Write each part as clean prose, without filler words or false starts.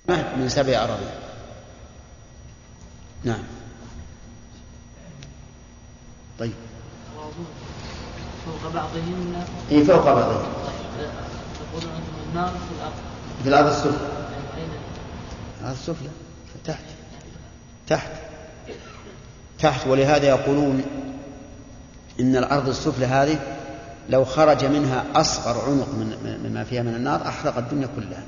من 7 أراضين. نعم. طيب فوق بعضهم إيه فوق بعضهم. تقولون أنتم النار في الأرض السفلى. الأرض السفلى تحت. ولهذا يقولون إن الأرض السفلى هذه لو خرج منها أصغر عنق مما فيها من النار أحرق الدنيا كلها.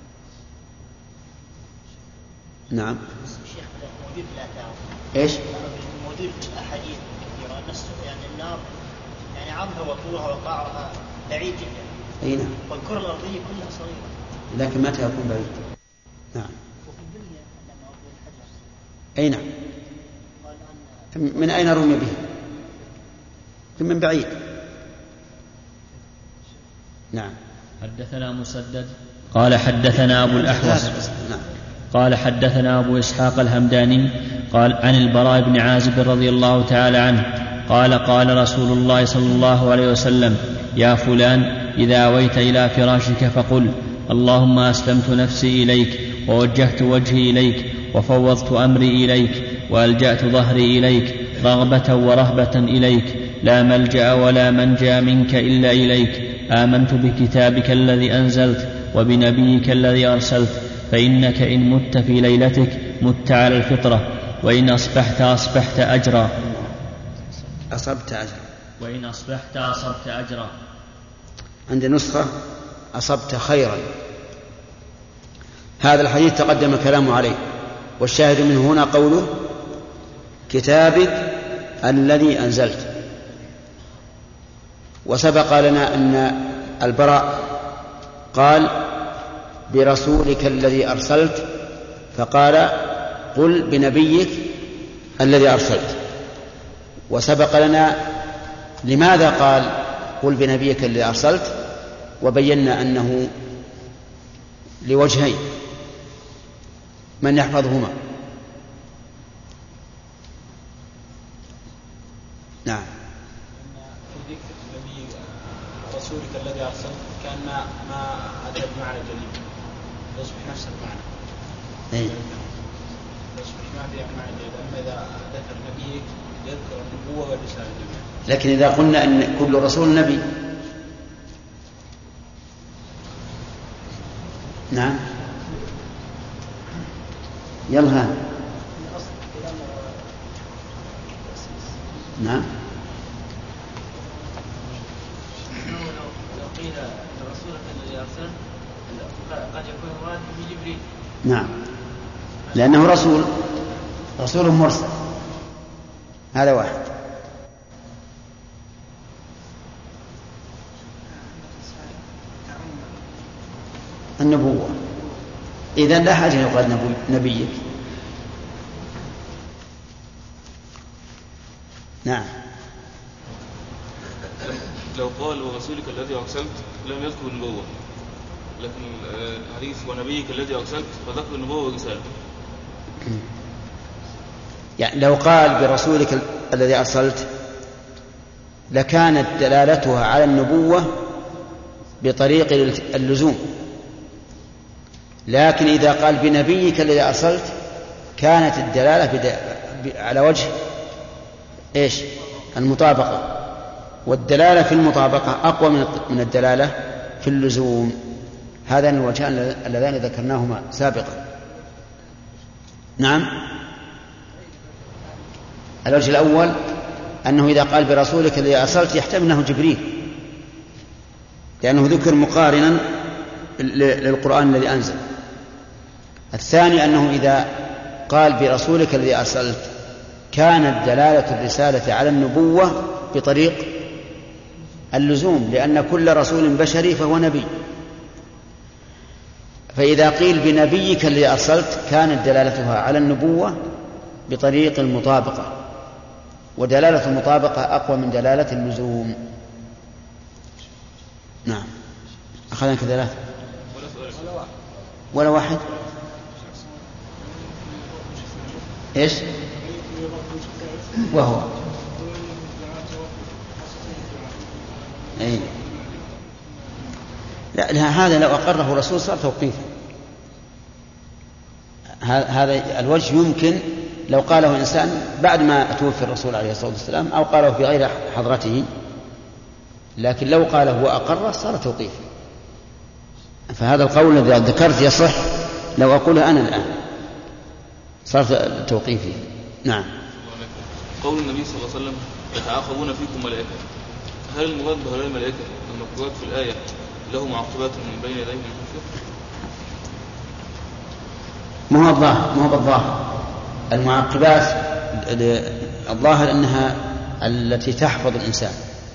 نعم. الشيخ موجود في الآثار. إيش؟ موجود أحاديث كثيرة نص يعني النار يعني عرضها وطولها وقعرها بعيد جدا. أي نعم. والكرة الأرضية كلها صغيرة. لكن متى يكون بعيد؟ نعم. وفي الدنيا لما أقول الحجر. أي نعم. من أين رمي به؟ من بعيد. نعم. حدثنا مسدد قال حدثنا أبو الأحوص قال حدثنا أبو إسحاق الهمداني قال عن البراء بن عازب رضي الله تعالى عنه قال قال رسول الله صلى الله عليه وسلم يا فلان إذا أويت إلى فراشك فقل اللهم أسلمت نفسي إليك ووجهت وجهي إليك وفوضت أمري إليك وألجأت ظهري إليك رغبة ورهبة إليك لا ملجأ ولا منجا منك إلا إليك آمنت بكتابك الذي أنزلت وبنبيك الذي أرسلت فإنك إن مت في ليلتك مت على الفطرة وإن أصبحت أصبحت أجرا وإن أصبحت أصبت أجرا. عند نسخة أصبت خيرا. هذا الحديث تقدم الكلام عليه، والشاهد منه هنا قوله كتابك الذي أنزلت. وسبق لنا أن البراء قال برسولك الذي أرسلت، فقال قل بنبيك الذي أرسلت. وسبق لنا لماذا قال قل بنبيك الذي أرسلت، وبينا أنه لوجهين. من يحفظهما؟ نعم. رسولك الذي أرسلت كان ما أدى بمعنى جديد يصبح نفس المعنى. يصبح ما فيها معنى جديد. أما إذا ذكر نبيك يذكر النبوة والرسالة جميعا. لكن إذا قلنا أن كل رسول نبي. نعم. يلا. نعم. لو قيل رسولك الذي أرسل قد يكون مراد به جبريل. نعم، لأنه رسول مرسل. هذا واحد. النبوة إذن لا حاجة يقال نبيك. نعم. لو قال ورسولك الذي أرسلت لم يذكر النبوة، لكن الحديث ونبيك الذي أرسلت فذكر النبوة والرسالة. يعني لو قال برسولك الذي أرسلت لكانت دلالتها على النبوة بطريق اللزوم، لكن إذا قال بنبيك الذي أرسلت كانت الدلالة على وجه إيش؟ المطابقة. والدلالة في المطابقة أقوى من الدلالة في اللزوم. هذان الوجهان اللذان ذكرناهما سابقا. نعم. الوجه الأول أنه إذا قال برسولك الذي أرسلت يحتمل أنه جبريل، لأنه ذكر مقارنا للقرآن الذي أنزل. الثاني أنه إذا قال برسولك الذي أرسلت كانت دلالة الرسالة على النبوة بطريق اللزوم، لأن كل رسول بشري فهو نبي. فإذا قيل بنبيك الذي أرسلت كانت دلالتها على النبوة بطريق المطابقة، ودلالة المطابقة أقوى من دلالة اللزوم. نعم. أخذنا كذلك ولا واحد. إيش؟ وهو أي. لا هذا لو أقره الرسول صار توقيفا، هذا الوجه يمكن لو قاله إنسان بعد ما توفي الرسول عليه الصلاة والسلام أو قاله في غير حضرته، لكن لو قاله وأقره صار توقيفا. فهذا القول الذي ذكرت يصح لو أقوله أنا الآن صار توقيفي. نعم. قول النبي صلى الله عليه وسلم يتعاقبون فيكم ملائكة، هل المراد بهؤلاء الملائكة المذكورات في الآية له معقبات من بين يديه من خلفه؟ ما هو بالظاهر. المعقبات الظاهر أنها التي تحفظ الإنسان،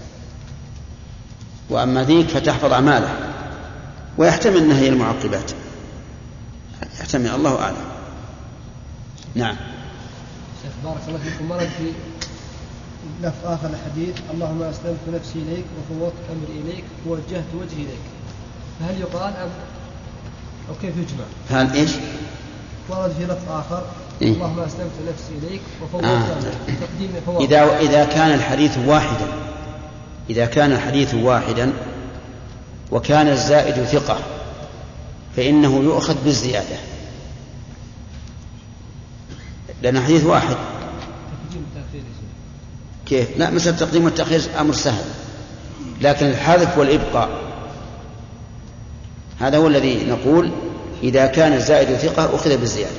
وأما ذيك فتحفظ أعماله، ويحتمل أنها هي المعقبات، يحتمل، الله أعلم. نعم. شيخ بارك الله فيكم، مرد في لفظ آخر الحديث اللهم أسلمت نفسي إليك وفوضت أمري إليك ووجهت وجهي إليك، فهل يقال أو كيف يجمع؟ هل إيش؟ ورد في لفظ آخر اللهم أسلمت نفسي إليك وفوضت تقديم فوض. إذا كان الحديث واحدا وكان الزائد ثقة فإنه يؤخذ بالزيادة، لأن حديث واحد. كيف؟ لا، مثل التقديم والتأخير أمر سهل، لكن الحذف والإبقاء هذا هو الذي نقول إذا كان الزائد ثقة أخذ بالزيادة.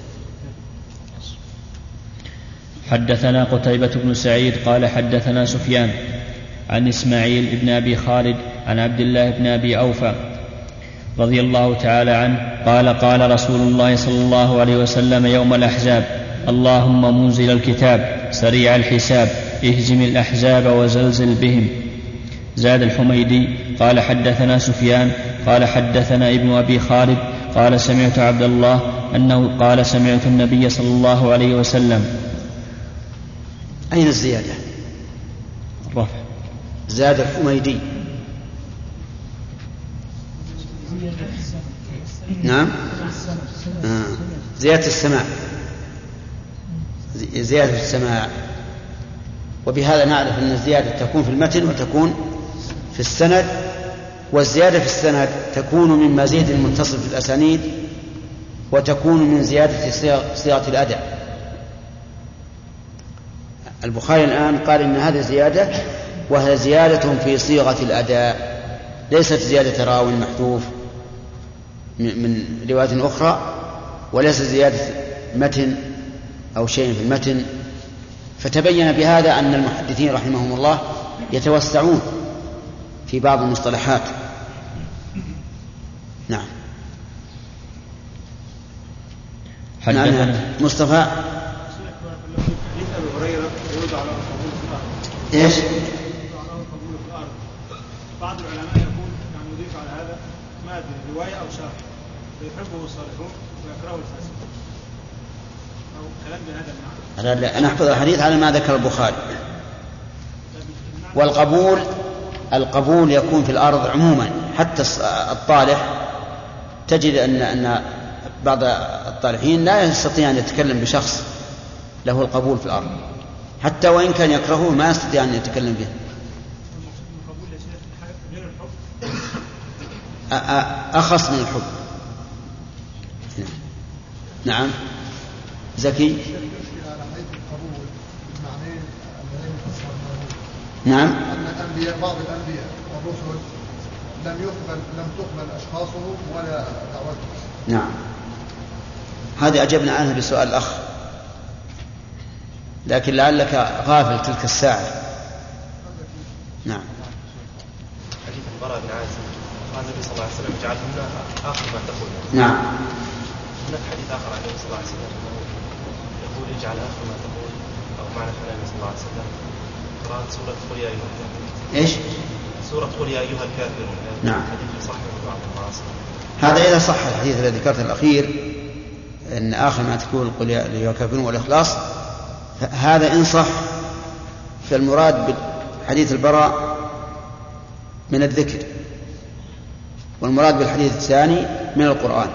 حدثنا قتيبة بن سعيد قال حدثنا سفيان عن إسماعيل بن أبي خالد عن عبد الله بن أبي أوفى رضي الله تعالى عنه قال قال رسول الله صلى الله عليه وسلم يوم الأحزاب اللهم منزل الكتاب سريع الحساب اهزم الأحزاب وزلزل بهم. زاد الحميدي قال حدثنا سفيان قال حدثنا ابن أبي خالد قال سمعت عبد الله أنه قال سمعت النبي صلى الله عليه وسلم. أين الزيادة؟ الرفع. زاد الحميدي. نعم. زيادة السماع، زيادة السماع. وبهذا نعرف أن الزيادة تكون في المتن وتكون في السند، والزيادة في السند تكون من مزيد المتصل في الأسانيد، وتكون من زيادة صيغة الأداء. البخاري الآن قال إن هذه زيادة، وهي زيادة في صيغة الأداء، ليست زيادة راوي محذوف من رواية أخرى، وليس زيادة متن أو شيء في المتن. فتبين بهذا أن المحدثين رحمهم الله يتوسعون في بعض المصطلحات. نعم. حدثنا مصطفى. ايش؟ بعض العلماء يقول يعني يضيف على هذا ما ادري روايه او شرح فيحبه الصالحون ويكرهه الفاسقون، او كلام بهذا المعنى. أنا أحفظ الحديث على ما ذكر البخاري. والقبول يكون في الأرض عموما، حتى الطالح تجد أن بعض الطالحين لا يستطيع أن يتكلم بشخص له القبول في الأرض، حتى وإن كان يكرهه ما يستطيع أن يتكلم به. أخص من الحب. نعم. زكي. نعم. أن بعض الأنبياء والرسل لم تقبل أشخاصهم ولا دعوتهم. نعم. هذه أجبنا عنها بسؤال الأخ، لكن لعلك غافل تلك الساعة. نعم. حديث البراء بن عازب قال النبي صلى الله عليه وسلم اجعلهن آخر ما تقول. نعم. هناك حديث آخر عن النبي صلى الله عليه وسلم يقول اجعل آخر ما تقول، أو معنى كلام النبي صلى الله عليه وسلم قراءة سورة قل يا أيها الكافرون. إيش؟ سورة قل يا أيها الكافرون. نعم. حديث صحيح بعض المعاصر. هذا إذا صح الحديث الذي ذكرته الأخير أن آخر ما تقول قل يا أيها الكافرون والإخلاص، هذا إن صح، فالمراد بحديث البراء من الذكر، والمراد بالحديث الثاني من القرآن،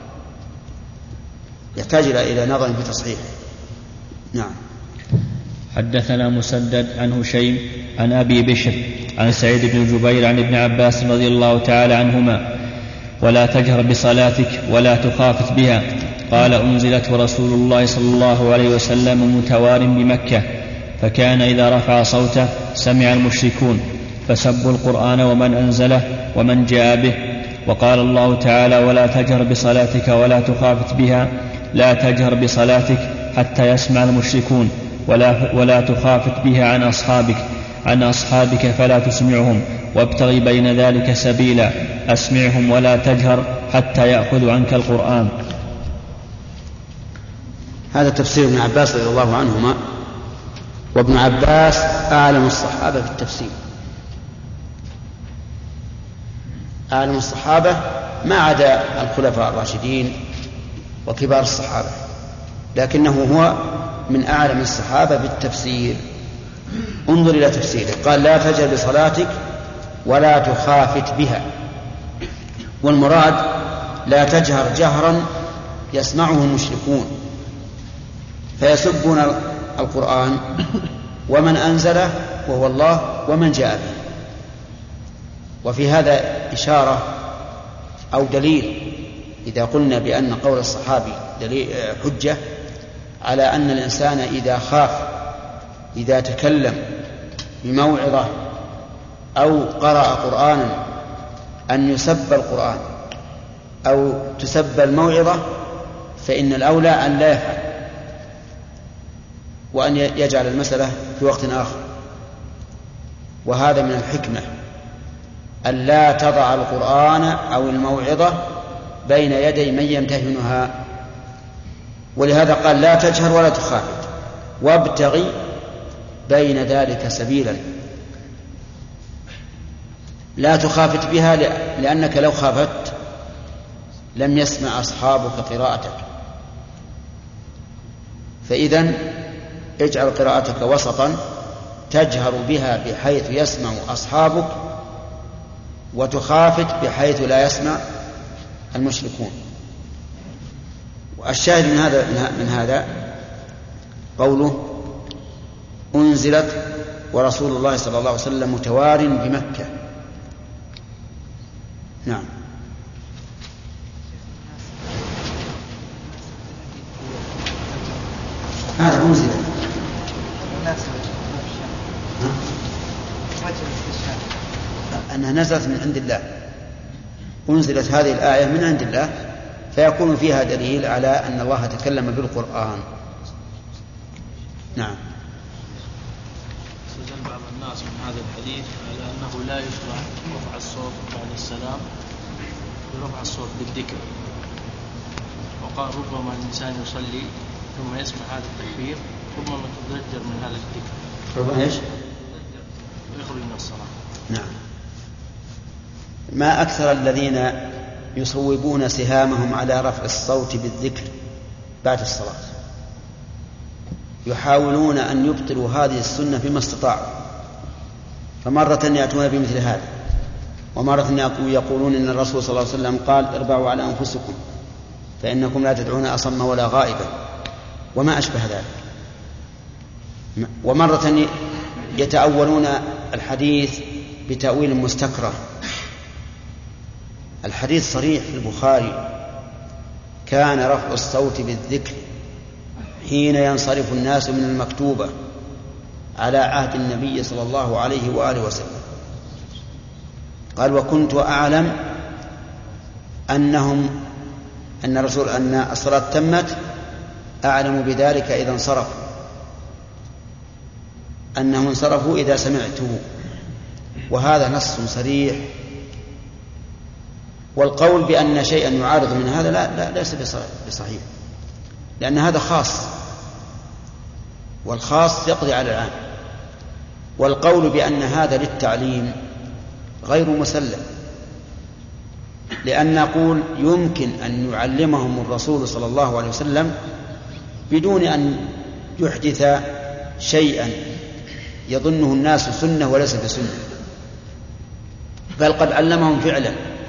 يحتاج إلى نظر في تصحيح. نعم. حدثنا مسدد عن هشيم عن أبي بشر عن سعيد بن جبير عن ابن عباس رضي الله تعالى عنهما ولا تجهر بصلاتك ولا تخافت بها قال أنزلت ورسول الله صلى الله عليه وسلم متوار بمكة، فكان إذا رفع صوته سمع المشركون فسبوا القرآن ومن أنزله ومن جاء به. وقال الله تعالى: ولا تجهر بصلاتك ولا تخافت بها، لا تجهر بصلاتك حتى يسمع المشركون، ولا تخافت بها عن أصحابك فلا تسمعهم، وابتغ بين ذلك سبيلا، أسمعهم ولا تجهر حتى يأخذوا عنك القرآن. هذا تفسير ابن عباس رضي الله عنهما، وابن عباس أعلم الصحابة في التفسير، أعلم الصحابة ما عدا الخلفاء الراشدين وكبار الصحابة، لكنه هو من أعلم الصحابة بالتفسير. انظر إلى تفسيره، قال: لا تجهر بصلاتك ولا تخافت بها. والمراد لا تجهر جهرا يسمعه المشركون فيسبون القرآن ومن أنزله وهو الله ومن جاء به. وفي هذا إشارة أو دليل إذا قلنا بأن قول الصحابي حجة على أن الإنسان إذا خاف إذا تكلم بموعظة أو قرأ قرآنا أن يسب القرآن أو تسب الموعظة، فإن الأولى أن لا يفعل، وأن يجعل المسألة في وقت آخر. وهذا من الحكمة أن لا تضع القرآن أو الموعظة بين يدي من يمتهنها. ولهذا قال: لا تجهر ولا تخافت، وابتغي بين ذلك سبيلا. لا تخافت بها لأنك لو خافت لم يسمع أصحابك قراءتك، فإذن اجعل قراءتك وسطا تجهر بها بحيث يسمع أصحابك، وتخافت بحيث لا يسمع المشركون. والشاهد من هذا قوله: أنزلت ورسول الله صلى الله عليه وسلم متوار بمكة. نعم. هذا أنزلت أنها نزلت من عند الله، أنزلت هذه الآية من عند الله، فيكون فيها دليل على أن الله تكلم بالقرآن. نعم. استدل بعض الناس من هذا الحديث على أنه لا يشرع رفع الصوت بعد السلام برفع الصوت بالذكر، وقال: ربما الإنسان يصلي ثم يسمع هذا التكبير ثم يتضجر من هذا الذكر، ربما ايش؟ يخرج من الصلاة. نعم. ما أكثر الذين يصوبون سهامهم على رفع الصوت بالذكر بعد الصلاة، يحاولون أن يبطلوا هذه السنة بما استطاعوا، فمرة يأتون بمثل هذا، ومرة يقولون إن الرسول صلى الله عليه وسلم قال: اربعوا على أنفسكم فإنكم لا تدعون أصم ولا غائبا، وما أشبه ذلك. ومرة يتأولون الحديث بتأويل مستكره. الحديث صريح في البخاري: كان رفع الصوت بالذكر حين ينصرف الناس من المكتوبة على عهد النبي صلى الله عليه وآله وسلم. قال: وكنت أعلم أن الصلاة تمت، أعلم بذلك إذا انصرفوا، أنهم انصرفوا إذا سمعته. وهذا نص صريح. والقول بأن شيئا يعارض من هذا لا ليس بصحيح، لأن هذا خاص، والخاص يقضي على العام. والقول بأن هذا للتعليم غير مسلم، لأن نقول يمكن أن يعلمهم الرسول صلى الله عليه وسلم بدون أن يحدث شيئا يظنه الناس سنة وليس بسنة، بل قد علمهم فعلا.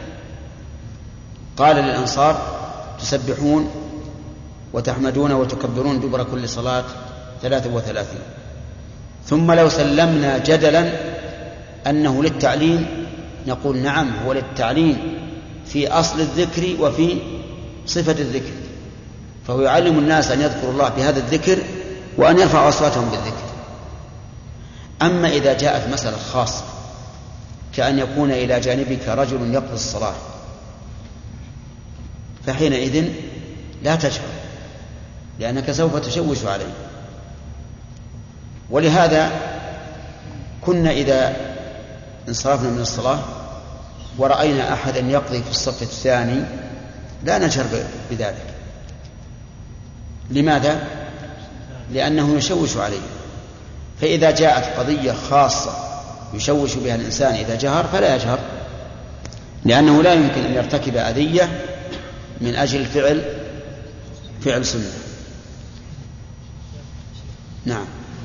قال للأنصار: تسبحون وتحمدون وتكبرون دبر كل صلاة 33. ثم لو سلمنا جدلا أنه للتعليم نقول: نعم، هو للتعليم في أصل الذكر وفي صفة الذكر، فهو يعلم الناس أن يذكروا الله بهذا الذكر وأن يرفعوا أصواتهم بالذكر. أما إذا جاءت مسألة خاصة كأن يكون إلى جانبك رجل يقضي الصلاة، فحينئذ لا تجهر لأنك سوف تشوش عليه. ولهذا كنا إذا انصرفنا من الصلاة ورأينا أحدا يقضي في الصف الثاني لا نجهر بذلك. لماذا؟ لأنه يشوش عليه. فإذا جاءت قضية خاصة يشوش بها الإنسان إذا جهر فلا يجهر، لأنه لا يمكن أن يرتكب أذية من أجل فعل سنة. نعم.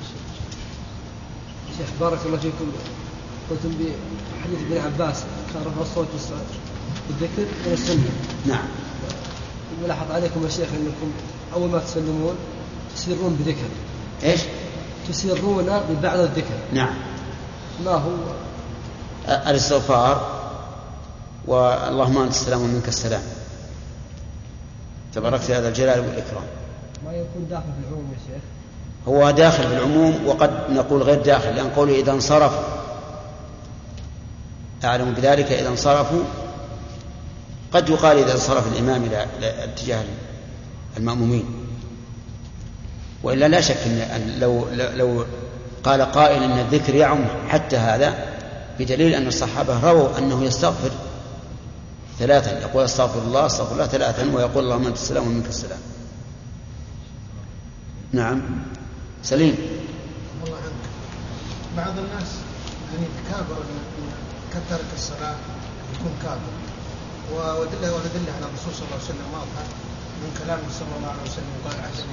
شيخ بارك الله فيكم، قلتم بحديث ابن عباس كان رفع الصوت بالذكر من السنة. نعم. ولاحظ عليكم يا شيخ أنكم أول ما تسلمون تسرون بذكر. إيش؟ تسرون ببعض الذكر. نعم. ما هو؟ الاستغفار واللهم أنت السلام ومنك السلام تباركت هذا الجلال والإكرام. ما يكون داخل في العموم يا شيخ؟ هو داخل في العموم وقد نقول غير داخل، لأن قوله إذا انصرفوا أعلم بذلك إذا انصرفوا، قد يقال إذا انصرف الإمام إلى اتجاه المأمومين. وإلا لا شك أن لو قال قائل أن الذكر يعم حتى هذا، بدليل أن الصحابة رووا أنه يستغفر 3، يقول استغفر الله 3، ويقول اللهم أنت السلام ومنك السلام. نعم. سليم. والله عنك بعض الناس يعني تكابر كثرة الصلاة يكون كافر، ودله على الرسول صلى الله عليه وسلم واضحة من كلامه صلى الله عليه وسلم قال عجب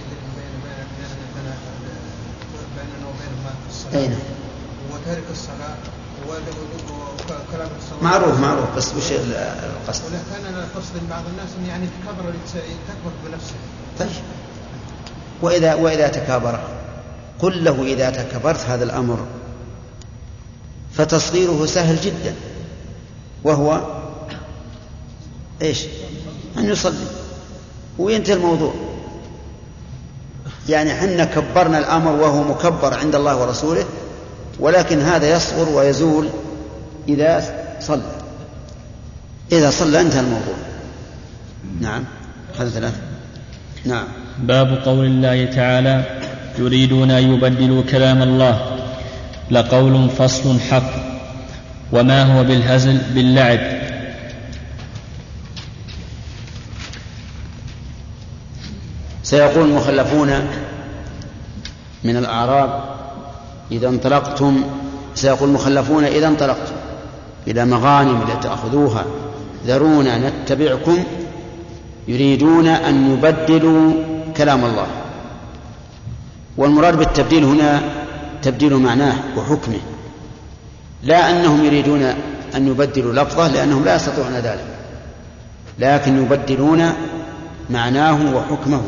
بيننا وبينهما في الصلاة وترك الصلاة وكلام الصلاة معروف بس وش القصد؟ ولكن أنا قصد بعض الناس أن يعني تكبر بنفسه. طيب وإذا تكابر قل له إذا تكبرت هذا الأمر فتصغيره سهل جدا، وهو إيش؟ أن يصلي وينتهي الموضوع. يعني حنا كبرنا الأمر وهو مكبر عند الله ورسوله، ولكن هذا يصغر ويزول إذا صلى انتهى الموضوع. نعم. هذا 3. نعم. باب قول الله تعالى يريدون أن يبدلوا كلام الله لقول فصل حق وما هو بالهزل باللعب. سيقول المخلفون من الأعراب إذا انطلقتم إلى مغانم لتأخذوها ذرونا نتبعكم، يريدون أن يبدلوا كلام الله. والمراد بالتبديل هنا تبديل معناه وحكمه، لا أنهم يريدون أن يبدلوا لفظه لأنهم لا يستطيعون ذلك، لكن يبدلون معناه وحكمه.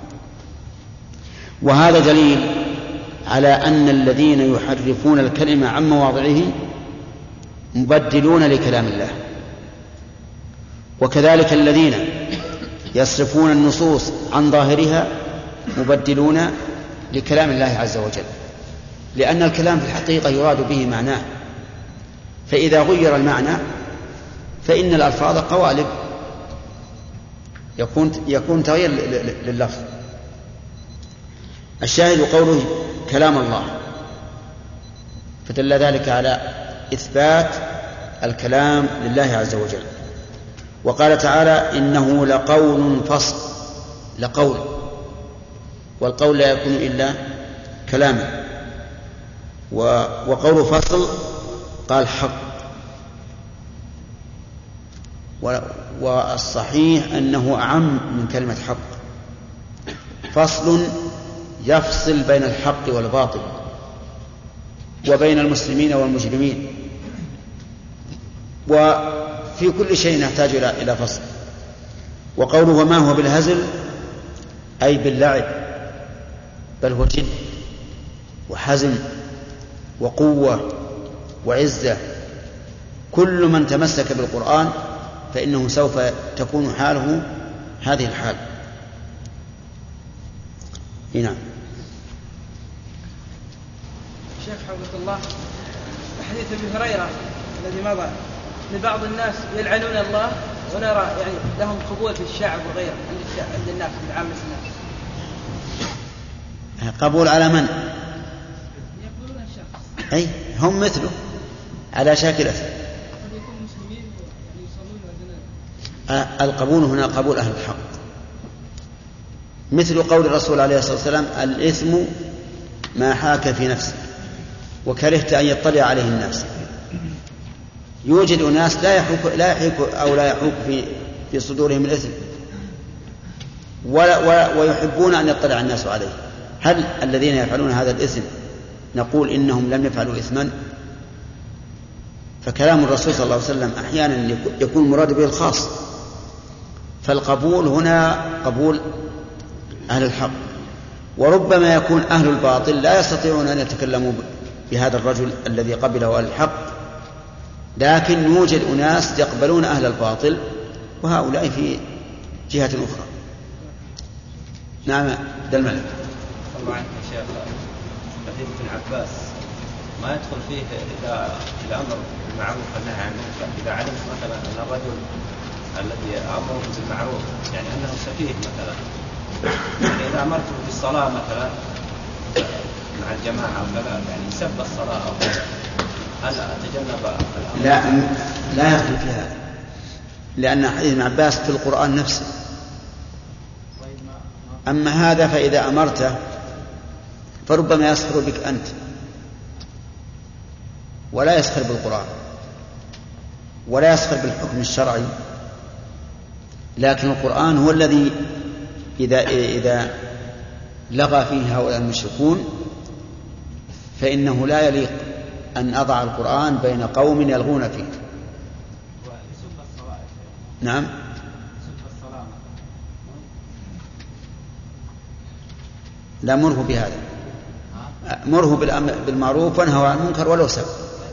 وهذا دليل على أن الذين يحرفون الكلمة عن مواضعه مبدلون لكلام الله، وكذلك الذين يصرفون النصوص عن ظاهرها مبدلون لكلام الله عز وجل، لأن الكلام في الحقيقة يراد به معناه، فإذا غير المعنى فإن الألفاظ قوالب، يكون تغيير لللفظ. الشاهد قوله كلام الله، فدل ذلك على إثبات الكلام لله عز وجل. وقال تعالى إنه لقول فصل، لقول، والقول لا يكون إلا كلاما. وقول فصل قال حق، والصحيح أنه أعم من كلمة حق. فصل يفصل بين الحق والباطل وبين المسلمين والمجرمين، وفي كل شيء نحتاج إلى فصل. وقوله وما هو بالهزل أي باللعب، بل هو جد وحزم وقوة وعزة. كل من تمسك بالقرآن فإنه سوف تكون حاله هذه الحال. نعم. شيخ حفظك الله، حديث أبي هريرة الذي مضى لبعض الناس يلعنون الله ونرى يعني لهم قبول في الشعب وغيره عند الناس عند عامة الناس. قبول على من؟ يقبلون الشخص. أي هم مثله على شاكلته. قد يكون مسلمين يعني يصلون ودنا. القبول هنا قبول أهل الحق، مثل قول الرسول عليه الصلاة والسلام: الإثم ما حاك في نفسك وكرهت أن يطلع عليه الناس. يوجد أناس لا يحوك في صدورهم الإثم ويحبون أن يطلع الناس عليه. هل الذين يفعلون هذا الإثم نقول إنهم لم يفعلوا إثما؟ فكلام الرسول صلى الله عليه وسلم أحيانا يكون مراد به الخاص، فالقبول هنا قبول أهل الحق، وربما يكون أهل الباطل لا يستطيعون أن يتكلموا بهذا الرجل الذي قبله أهل الحق، لكن يوجد أناس يقبلون أهل الباطل وهؤلاء في جهة أخرى. نعم. ده الملك الله عنك يا شيخ، حديث ابن عباس ما يدخل فيه إذا الأمر بالمعروف والنهي عن المنكر، إذا علمت مثلا أن الرجل الذي أمره بالمعروف يعني أنه سفيه مثلا، يعني إذا أمرته بالصلاة مثلا مع الجماعة أو كذا يعني سب الصلاة أو كذا، هل أتجنب الأمر؟ لا يدخل في هذا، لأن حديث ابن عباس في القرآن نفسه. أما هذا فإذا أمرته فربما يسخر بك أنت ولا يسخر بالقرآن ولا يسخر بالحكم الشرعي، لكن القرآن هو الذي إذا لغى فيه هؤلاء المشركون فإنه لا يليق أن أضع القرآن بين قوم يلغون فيه. نعم. لا مره بهذا، مره بالمعروف وانهوا عن المنكر ولو سب.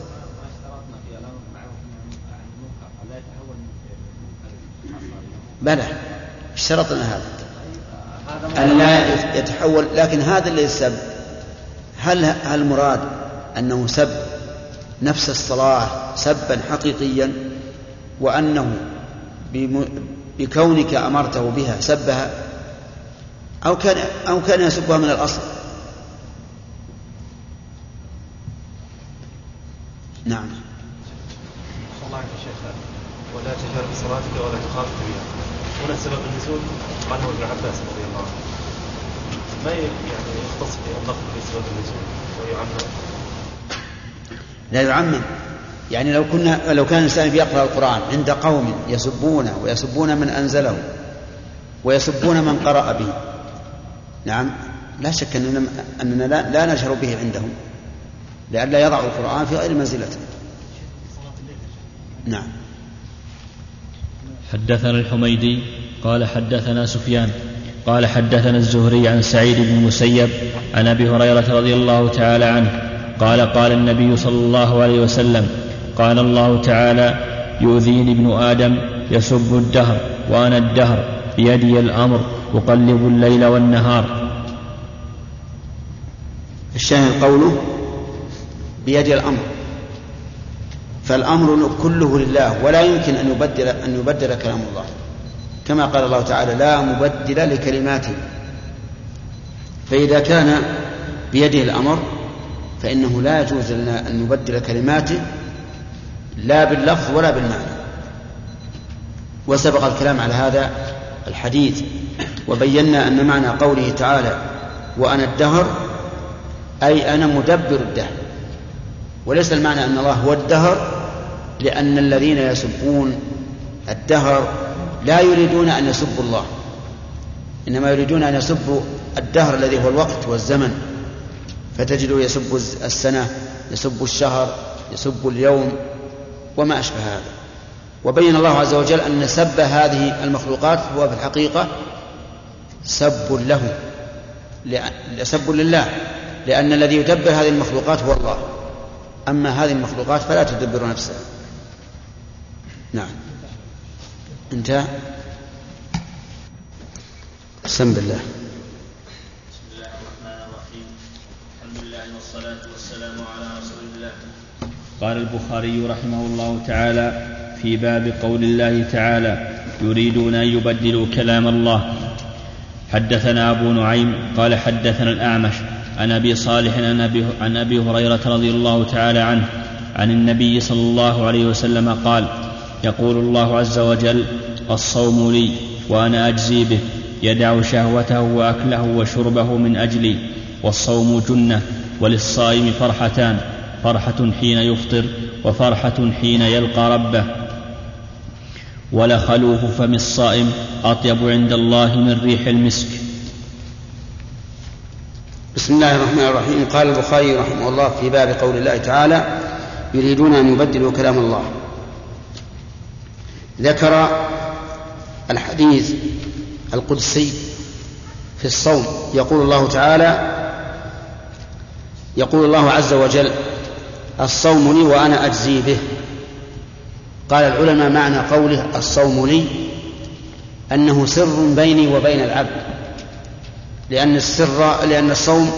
بلى اشترطنا هذا أن لا يتحول، لكن هذا اللي يسب هل المراد أنه سب نفس الصلاة سبا حقيقيا وأنه بكونك أمرته بها سبها، أو كان يسبها من الأصل؟ نعم. الله عنك يا شيخ، ولا تجهر بصلاتك ولا تخافت بها، هنا سبب النزول قاله ابن عباس رضي الله عنه، ما يعني يختص باللفظ بسبب النزول ويعمم؟ لا يعمم، يعني لو كان الإنسان بيقرأ القرآن عند قوم يسبونه ويسبون من أنزله ويسبون من قرأ به، نعم لا شك أننا لا نجهر به عندهم لئلا يضعوا القرآن في غير منزلته. نعم. حدثنا الحميدي قال حدثنا سفيان قال حدثنا الزهري عن سعيد بن المسيب عن أبي هريرة رضي الله تعالى عنه قال قال النبي صلى الله عليه وسلم قال الله تعالى يؤذيني ابن آدم يسب الدهر وأنا الدهر بيدي الأمر أقلب الليل والنهار. الشاهد قوله بيد الأمر، فالأمر كله لله ولا يمكن أن يبدل كلام الله، كما قال الله تعالى لا مبدل لكلماته. فإذا كان بيده الأمر فإنه لا يجوز لنا أن نبدل كلماته لا باللفظ ولا بالمعنى. وسبق الكلام على هذا الحديث وبينا أن معنى قوله تعالى وأنا الدهر أي أنا مدبر الدهر، وليس المعنى أن الله هو الدهر، لأن الذين يسبون الدهر لا يريدون أن يسبوا الله، إنما يريدون أن يسبوا الدهر الذي هو الوقت والزمن، فتجده يسب السنة يسب الشهر يسب اليوم وما أشبه هذا. وبين الله عز وجل أن سب هذه المخلوقات هو في الحقيقة سب له، سب لله، لأن الذي يدبر هذه المخلوقات هو الله، أما هذه المخلوقات فلا تدبر نفسها. نعم. انتهى. بسم الله. والصلاة والسلام على رسول الله. قال البخاري رحمه الله تعالى في باب قول الله تعالى يريدون أن يبدلوا كلام الله. حدثنا أبو نعيم قال حدثنا الأعمش عن أبي صالح عن أبي هريرة رضي الله تعالى عنه عن النبي صلى الله عليه وسلم قال يقول الله عز وجل الصوم لي وأنا أجزي به يدع شهوته وأكله وشربه من أجلي والصوم جنة وللصائم فرحتان فرحة حين يفطر وفرحة حين يلقى ربه ولخلوف فم الصائم أطيب عند الله من ريح المسك. بسم الله الرحمن الرحيم. قال البخاري رحمه الله في باب قول الله تعالى يريدون أن يبدلوا كلام الله. ذكر الحديث القدسي في الصوم يقول الله تعالى يقول الله عز وجل الصوم لي وأنا أجزي به. قال العلماء معنى قوله الصوم لي أنه سر بيني وبين العبد، لأن الصوم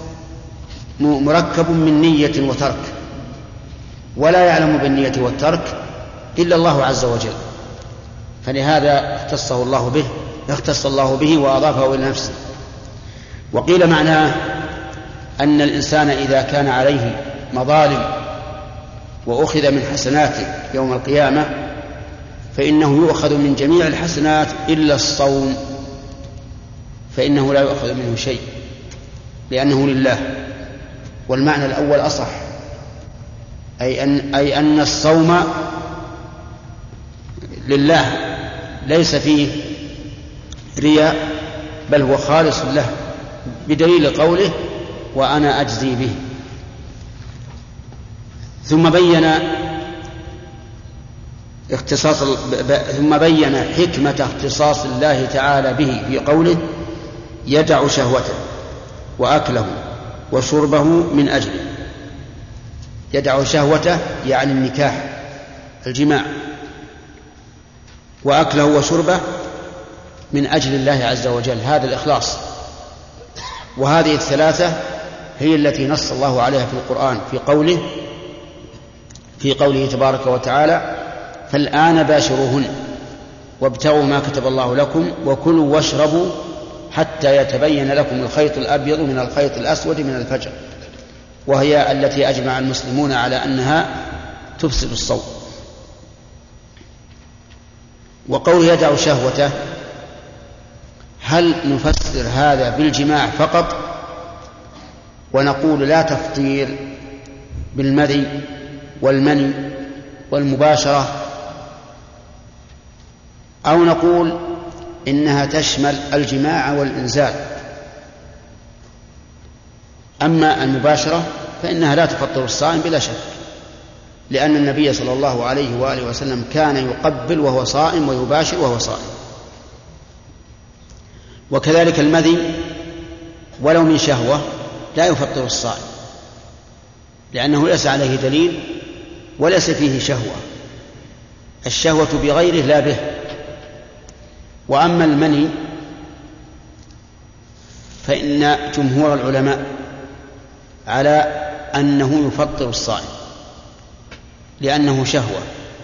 مركب من نية وترك، ولا يعلم بالنية والترك إلا الله عز وجل، فلهذا اختص الله به وأضافه إلى نفسه. وقيل معناه أن الإنسان إذا كان عليه مظالم وأخذ من حسناته يوم القيامة فإنه يؤخذ من جميع الحسنات إلا الصوم، فإنه لا يؤخذ منه شيء لأنه لله. والمعنى الأول أصح، أي أن الصوم لله ليس فيه رياء بل هو خالص له، بدليل قوله وأنا أجزي به. ثم بين حكمة اختصاص الله تعالى به في قوله يدع شهوته وأكله وشربه من أجله. يدع شهوته يعني النكاح الجماع، وأكله وشربه من أجل الله عز وجل، هذا الإخلاص. وهذه الثلاثة هي التي نص الله عليها في القرآن في قوله تبارك وتعالى فالآن باشروهن وابتغوا ما كتب الله لكم وكلوا واشربوا حتى يتبين لكم الخيط الأبيض من الخيط الأسود من الفجر، وهي التي أجمع المسلمون على أنها تفسد الصوم. وقوله يدع شهوته، هل نفسر هذا بالجماع فقط ونقول لا تفطير بالمذي والمني والمباشرة، أو نقول إنها تشمل الجماع والإنزال؟ أما المباشرة فإنها لا تفطر الصائم بلا شك، لأن النبي صلى الله عليه وآله وسلم كان يقبل وهو صائم ويباشر وهو صائم. وكذلك المذي ولو من شهوة لا يفطر الصائم، لأنه ليس عليه دليل وليس فيه شهوة، الشهوة بغيره لا به. وأما المني فإن جمهور العلماء على أنه يفطر الصائم لأنه شهوة،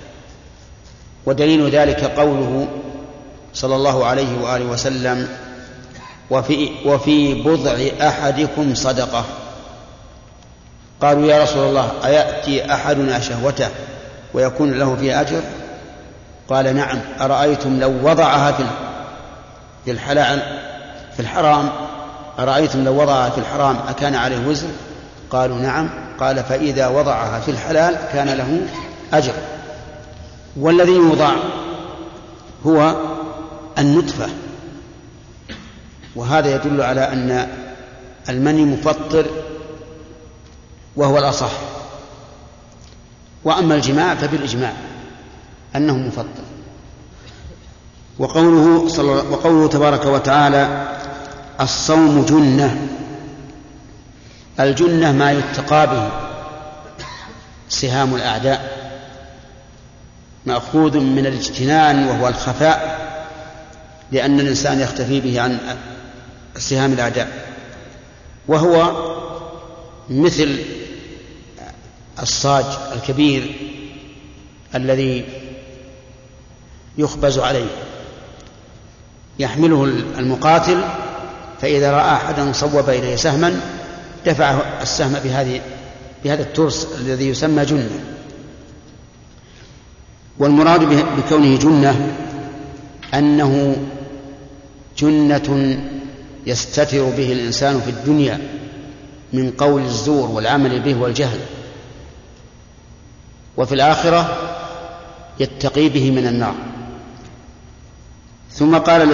ودليل ذلك قوله صلى الله عليه وآله وسلم وفي بضع أحدكم صدقة. قالوا يا رسول الله أيأتي أحدنا شهوته ويكون له فيها أجر؟ قال نعم، أرأيتم لو وضعها في الحرام أرأيتم لو وضعها في الحرام أكان عليه وزر؟ قالوا نعم. قال فإذا وضعها في الحلال كان له أجر. والذي يوضع هو النطفة، وهذا يدل على أن المني مفطر وهو الأصح. وأما الجماع فبالإجماع أنه مفطر. وقوله تبارك وتعالى الصوم جنة، الجنة ما يتقى به سهام الأعداء، مأخوذ من الاجتنان وهو الخفاء، لأن الإنسان يختفي به عن سهام الأعداء، وهو مثل الصاج الكبير الذي يخبز عليه، يحمله المقاتل، فإذا رأى أحدا صوب إليه سهما دفعه السهم بهذا الترس الذي يسمى جنة. والمراد بكونه جنة أنه جنة يستتر به الإنسان في الدنيا من قول الزور والعمل به والجهل، وفي الآخرة يتقي به من النار. ثم قال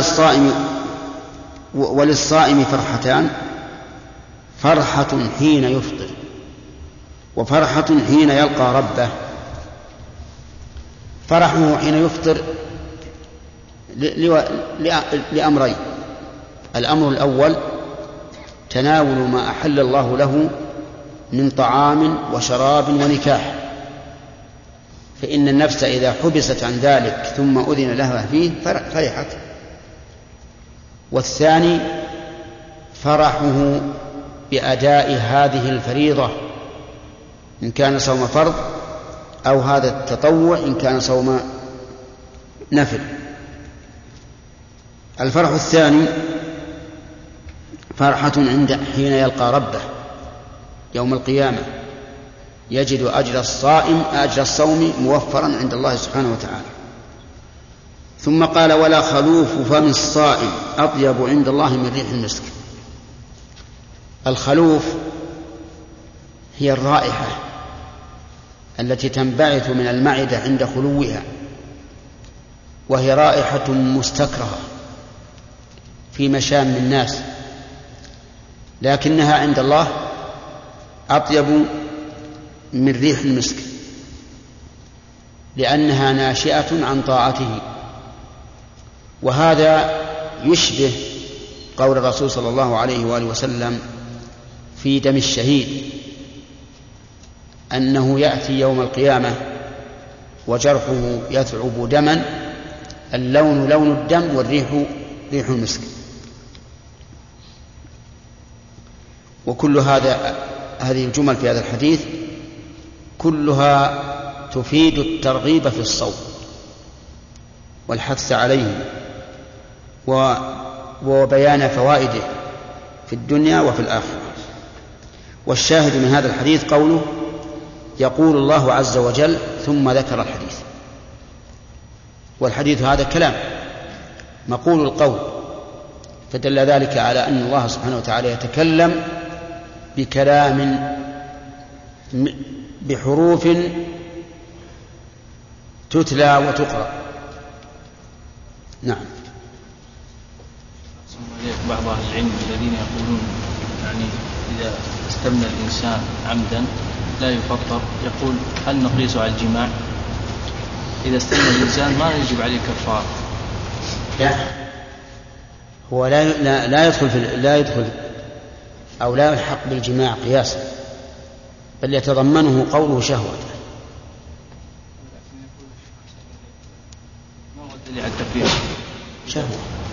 وللصائم فرحتان: فرحة حين يفطر، وفرحة حين يلقى ربه. فرحه حين يفطر لأمرين: الأمر الأول تناول ما أحل الله له من طعام وشراب ونكاح، فإن النفس إذا حبست عن ذلك ثم أذن لها فيه فرحت. والثاني فرحه بأداء هذه الفريضة إن كان صوم فرض، أو هذا التطوع إن كان صوم نفل. الفرح الثاني فرحة عند حين يلقى ربه يوم القيامة، يجد أجر الصوم موفرا عند الله سبحانه وتعالى. ثم قال: ولا خلوف فم الصائم أطيب عند الله من ريح المسك. الخلوف هي الرائحة التي تنبعث من المعدة عند خلوها، وهي رائحة مستكرهة في مشام الناس، لكنها عند الله أطيب من ريح المسك، لأنها ناشئة عن طاعته. وهذا يشبه قول الرسول صلى الله عليه وآله وسلم في دم الشهيد، أنه يأتي يوم القيامة وجرحه يثعب دما، اللون لون الدم والريح ريح المسك. وكل هذه الجمل في هذا الحديث كلها تفيد الترغيب في الصوم والحث عليه وبيان فوائده في الدنيا وفي الآخرة. والشاهد من هذا الحديث قوله: يقول الله عز وجل، ثم ذكر الحديث. والحديث هذا كلام مقول القول، فدل ذلك على أن الله سبحانه وتعالى يتكلم بكلام بحروف تتلى وتقرأ. نعم. بعض أهل العلم الذين يقولون يعني إذا استمنى الإنسان عمدا لا يفطر، يقول: هل نقيس على الجماع؟ إذا استمنى الإنسان ما يجب عليه كفارة. لا، هو لا يدخل أو لا يلحق بالجماع قياسا، بل يتضمنه قوله شهوة. ما هو الدليل على التكفير؟ شهوة.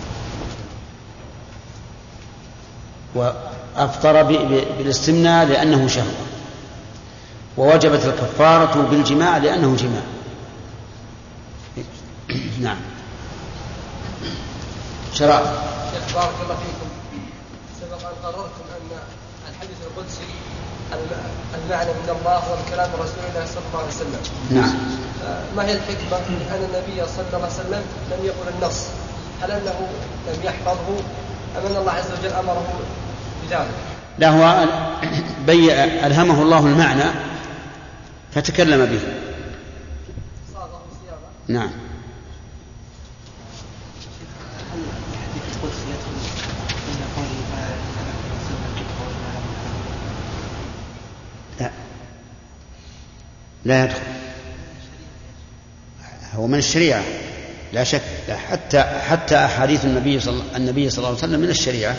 وأفطر بالاستمناء لأنه شهوة، ووجبت الكفارة بالجماع لأنه جماع. نعم. شرع. بارك الله فيكم. سبق أن قررتم أن الحديث القدسي المعنى من الله والكلام رسول الله صلى الله عليه وسلم. نعم. ما هي الحكمة أن النبي صلى الله عليه وسلم لم يقل النص؟ هل أنه لم يحفظه أم أن الله عز وجل أمره بذلك؟ لا، هو ألهمه الله المعنى فتكلم به. نعم. لا يدخل، هو من الشريعة لا شك، حتى أحاديث النبي صلى الله عليه وسلم من الشريعة،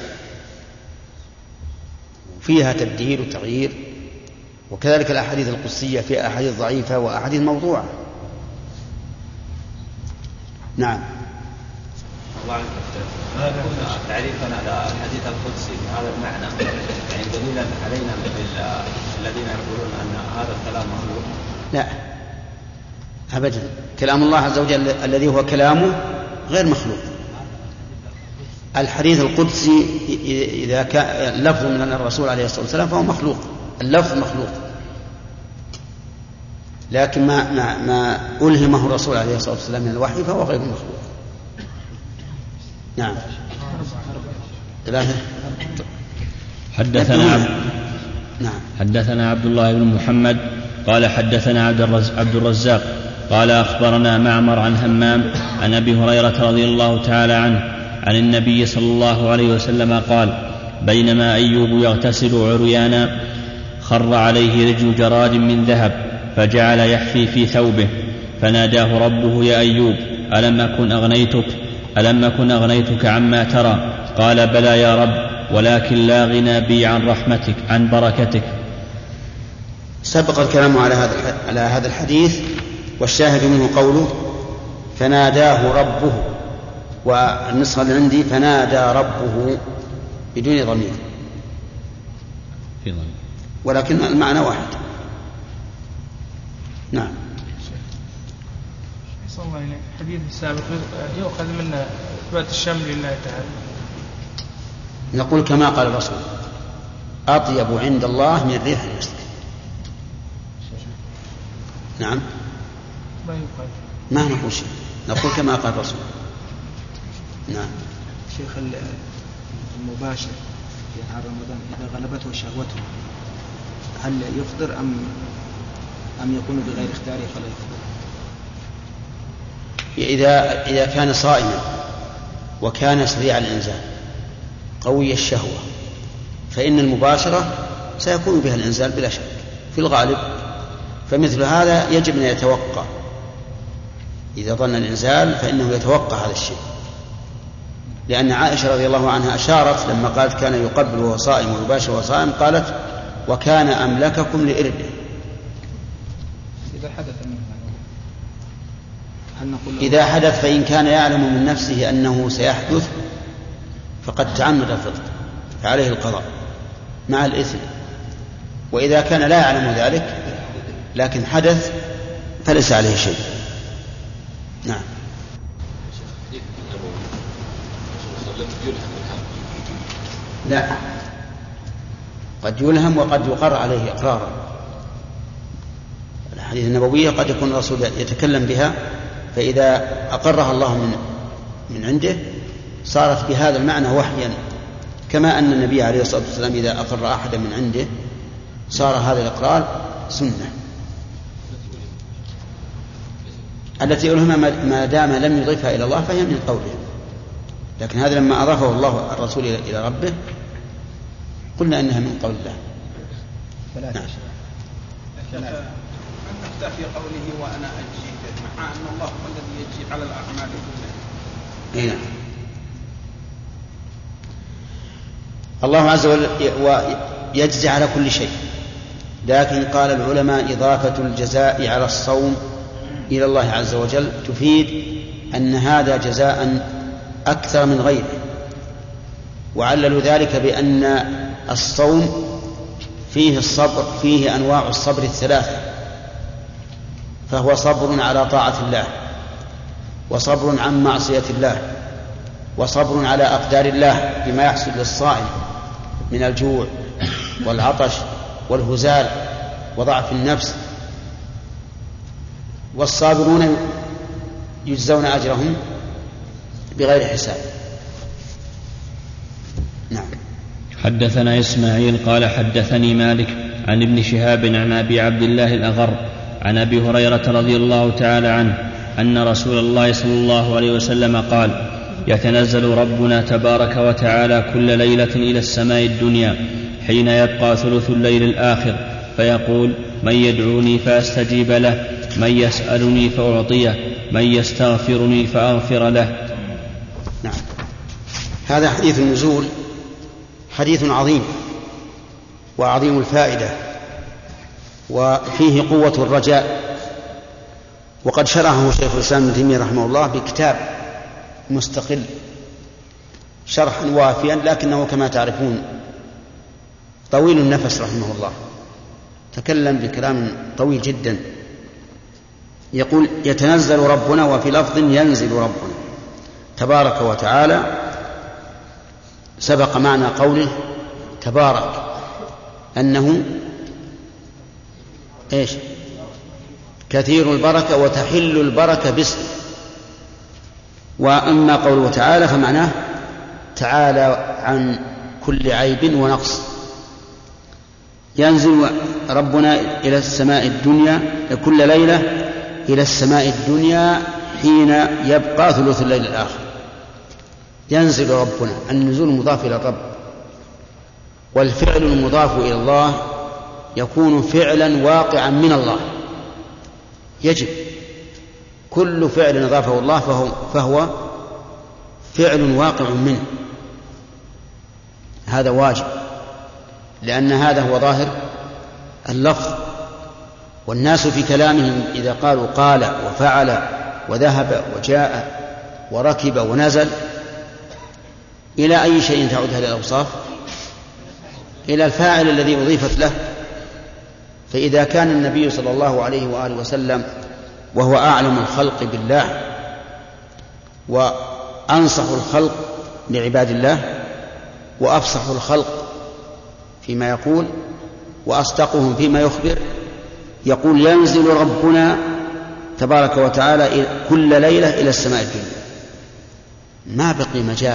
فيها تبديل وتغيير، وكذلك الأحاديث القدسية فيها أحاديث ضعيفة وأحاديث موضوعة. نعم. الله عنك، تعريفا على الحديث القدسي بهذا المعنى يعني دليلا علينا مثل الذين يقولون أن هذا الكلام مخلوق؟ لا أبدا، كلام الله عز وجل الذي هو كلامه غير مخلوق. الحديث القدسي إذا كان لفظ من الرسول عليه الصلاة والسلام فهو مخلوق، اللفظ مخلوق، لكن ما ألهمه الرسول عليه الصلاة والسلام من الوحي فهو غير مخلوق. نعم. حدثنا عبد الله بن محمد قال حدثنا عبد الرزاق قال أخبرنا معمر عن همام عن أبي هريرة رضي الله تعالى عنه عن النبي صلى الله عليه وسلم قال: بينما أيوب يغتسل عريانا خر عليه رجل جراد من ذهب فجعل يحفي في ثوبه فناداه ربه: يا أيوب ألم أكن أغنيتك عما ترى؟ قال: بلى يا رب، ولكن لا غنى بي عن رحمتك عن بركتك. سبق الكلام على هذا الحديث، والشاهد منه قوله فناداه ربه، والنسخة اللي عندي فنادى ربه بدون ضمير، ولكن المعنى واحد. نعم. صلى الله عليه وسلم الحديث السابق يؤخذ منه إثبات الشمل لله تعالى. نقول كما قال الرسول: أطيب عند الله من ريح المسك. نعم. ما نقول شيء، نقول كما قال الرسول. نعم. شيخ المباشر في نهار رمضان إذا غلبته شهوته هل يفطر أم يكون بغير اختياره فلا يفطر؟ إذا كان صائما وكان سريع الإنزال قوي الشهوة فإن المباشرة سيكون بها الإنزال بلا شك في الغالب، فمثل هذا يجب أن يتوقع. إذا ظن الإنزال فإنه يتوقع هذا الشيء، لأن عائشة رضي الله عنها أشارت لما قالت كان يقبل وهو صائم ويباشر وهو صائم، قالت: وكان أملككم لإرده. إذا حدث فإن كان يعلم من نفسه أنه سيحدث فقد تعمد الفطر فعليه القضاء مع الإثم، وإذا كان لا يعلم ذلك لكن حدث فليس عليه شيء. نعم. لا، قد يلهم وقد يقر عليه إقرارا. الحديث النبوية قد يكون الرسول يتكلم بها، فإذا أقرها الله من عنده صارت بهذا المعنى وحيا، كما أن النبي عليه الصلاة والسلام إذا أقر أحدا من عنده صار هذا الإقرار سنة. التي ألهم ما دام لم يضيفها إلى الله فهي من قوله، لكن هذا لما أضافه الله الرسول إلى ربه قلنا إنها من قول الله. نعم. نفتى في قوله وأنا أجزي، مع أن الله هو الذي يجزي على الأعمال كلها. نعم. الله عز وجل يجزي على كل شيء، لكن قال العلماء إضافة الجزاء على الصوم إلى الله عز وجل تفيد أن هذا جزاء أكثر من غيره، وعللوا ذلك بأن الصوم فيه الصبر، فيه أنواع الصبر الثلاثة، فهو صبر على طاعة الله، وصبر عن معصية الله، وصبر على أقدار الله بما يحصل للصائم من الجوع والعطش والهزال وضعف النفس. والصابرون يجزون أجرهم بغير حساب. نعم. حدثنا إسماعيل قال حدثني مالك عن ابن شهاب عن أبي عبد الله الأغر عن أبي هريرة رضي الله تعالى عنه أن رسول الله صلى الله عليه وسلم قال: يتنزل ربنا تبارك وتعالى كل ليلة إلى السماء الدنيا حين يبقى ثلث الليل الآخر فيقول: من يدعوني فأستجيب له، من يسألني فأعطيه، من يستغفرني فأغفر له. نعم. هذا حديث النزول حديث عظيم وعظيم الفائدة، وفيه قوة الرجاء، وقد شرحه شيخ الإسلام ابن تيمية رحمه الله بكتاب مستقل شرحا وافيا، لكنه كما تعرفون طويل النفس رحمه الله، تكلم بكلام طويل جدا. يقول يتنزل ربنا، وفي لفظ ينزل ربنا تبارك وتعالى. سبق معنى قوله تبارك أنه إيش؟ كثير البركة وتحل البركة باسمه. وأما قوله تعالى فمعناه تعالى عن كل عيب ونقص. ينزل ربنا إلى السماء الدنيا كل ليلة إلى السماء الدنيا حين يبقى ثلث الليل الآخر. ينزل ربنا، النزول مضاف إلى الرب، والفعل المضاف إلى الله يكون فعلا واقعا من الله. يجب كل فعل أضافه الله فهو فعل واقع منه، هذا واجب، لأن هذا هو ظاهر اللفظ. والناس في كلامهم إذا قالوا قال وفعل وذهب وجاء وركب ونزل، إلى أي شيء تعود هذه الأوصاف؟ إلى الفاعل الذي أضيفت له. فإذا كان النبي صلى الله عليه وآله وسلم وهو أعلم الخلق بالله وأنصح الخلق لعباد الله وأفصح الخلق فيما يقول وأصدقهم فيما يخبر، يقول ينزل ربنا تبارك وتعالى كل ليلة إلى السماء الدنيا، ما بقي مجال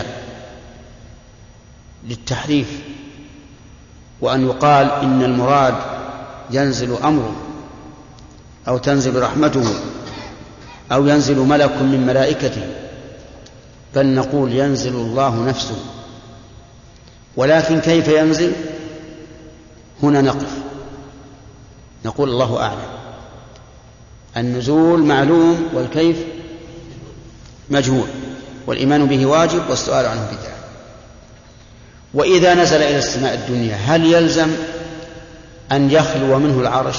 للتحريف وأن يقال إن المراد ينزل أمره أو تنزل رحمته أو ينزل ملك من ملائكته، بل نقول ينزل الله نفسه. ولكن كيف ينزل؟ هنا نقف نقول الله أعلم. النزول معلوم والكيف مجهول، والإيمان به واجب والسؤال عنه بدعة. وإذا نزل إلى السماء الدنيا هل يلزم أن يخلو منه العرش؟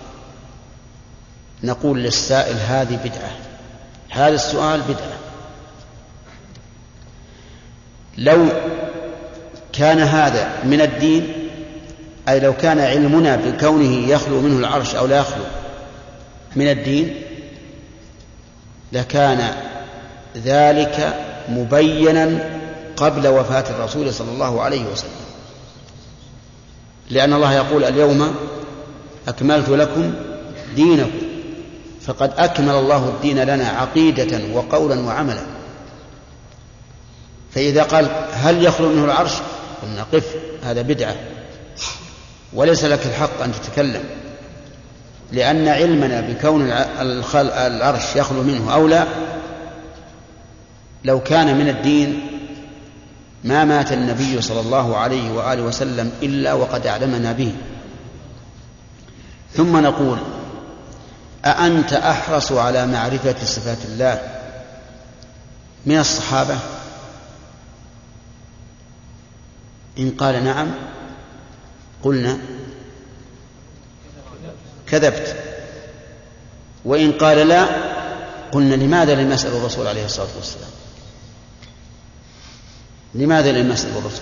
نقول للسائل هذه بدعة، هذا السؤال بدعة. لو كان هذا من الدين، أي لو كان علمنا بكونه يخلو منه العرش أو لا يخلو من الدين، لكان ذلك مبينا قبل وفاة الرسول صلى الله عليه وسلم، لأن الله يقول اليوم أكملت لكم دينكم، فقد أكمل الله الدين لنا عقيدة وقولا وعملا. فإذا قال هل يخلو منه العرش؟ قلنا قف، هذا بدعة وليس لك الحق أن تتكلم، لأن علمنا بكون العرش يخلو منه أو لا لو كان من الدين ما مات النبي صلى الله عليه وآله وسلم إلا وقد أعلمنا به. ثم نقول أأنت أحرص على معرفة صفات الله من الصحابة؟ إن قال نعم قلنا كذبت، وإن قال لا قلنا لماذا لم يسأل الرسول عليه الصلاة والسلام؟ لماذا لم يسأل الرسول؟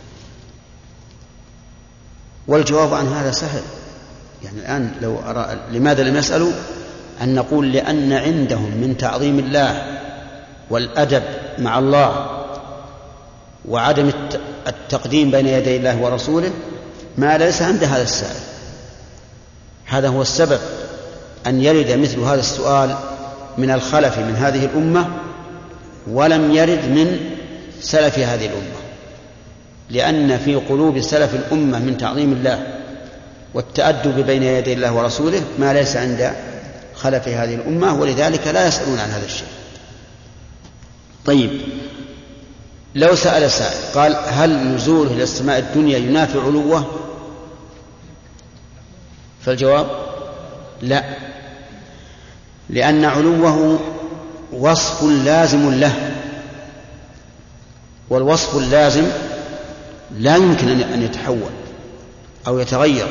والجواب عن هذا سهل، يعني الآن لو أرى لماذا لم يسألوا أن نقول لأن عندهم من تعظيم الله والأدب مع الله وعدم التقديم بين يدي الله ورسوله ما ليس عند هذا السائل. هذا هو السبب أن يرد مثل هذا السؤال من الخلف من هذه الأمة ولم يرد من سلف هذه الأمة، لأن في قلوب سلف الأمة من تعظيم الله والتأدب بين يدي الله ورسوله ما ليس عند خلف هذه الأمة، ولذلك لا يسألون عن هذا الشيء. طيب، لو سأل سائل قال هل نزوله إلى السماء الدنيا ينافي علوه؟ فالجواب لا، لأن علوه وصف لازم له، والوصف اللازم لا يمكن أن يتحول أو يتغير.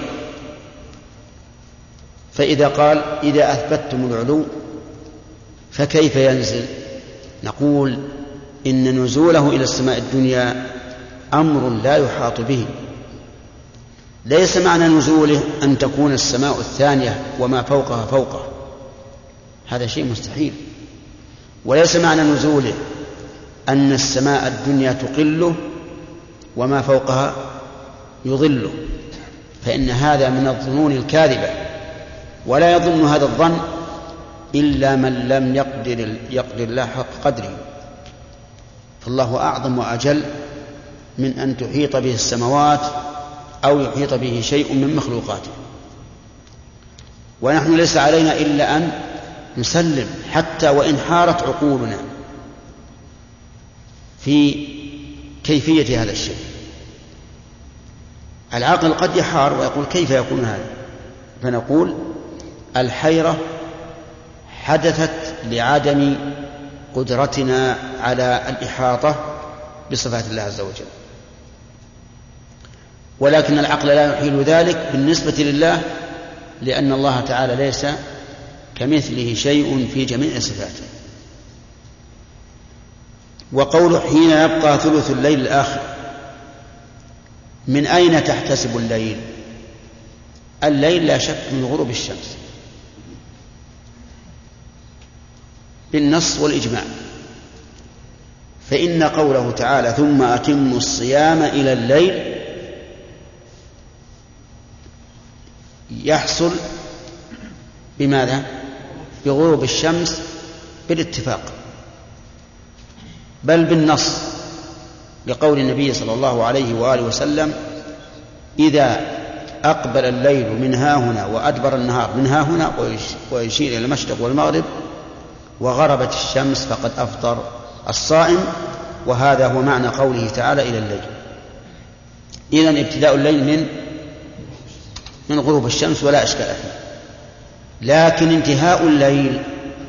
فإذا قال إذا أثبتتم العلو فكيف ينزل؟ نقول إن نزوله إلى السماء الدنيا أمر لا يحاط به. ليس معنى نزوله أن تكون السماء الثانية وما فوقها فوقه، هذا شيء مستحيل. وليس معنى نزوله أن السماء الدنيا تقله وما فوقها يظله، فإن هذا من الظنون الكاذبة، ولا يظن هذا الظن إلا من لم يقدر الله حق قدره. فالله أعظم وأجل من أن تحيط به السماوات أو يحيط به شيء من مخلوقاته. ونحن ليس علينا إلا أن نسلم، حتى وإن حارت عقولنا في كيفية هذا الشيء. العقل قد يحار ويقول كيف يكون هذا، فنقول الحيرة حدثت لعدم قدرتنا على الإحاطة بصفات الله عز وجل، ولكن العقل لا يحيل ذلك بالنسبة لله، لأن الله تعالى ليس كمثله شيء في جميع صفاته. وقوله حين يبقى ثلث الليل الآخر، من أين تحتسب الليل؟ الليل لا شك من غروب الشمس بالنص والإجماع، فإن قوله تعالى ثم أتموا الصيام إلى الليل يحصل بماذا؟ بغروب الشمس بالاتفاق، بل بالنص، لقول النبي صلى الله عليه وآله وسلم إذا أقبل الليل من ها هنا وأدبر النهار من ها هنا، ويشير إلى المشرق والمغرب، وغربت الشمس فقد أفطر الصائم. وهذا هو معنى قوله تعالى إلى الليل. إذن ابتداء الليل من غروب الشمس ولا إشكال فيه، لكن انتهاء الليل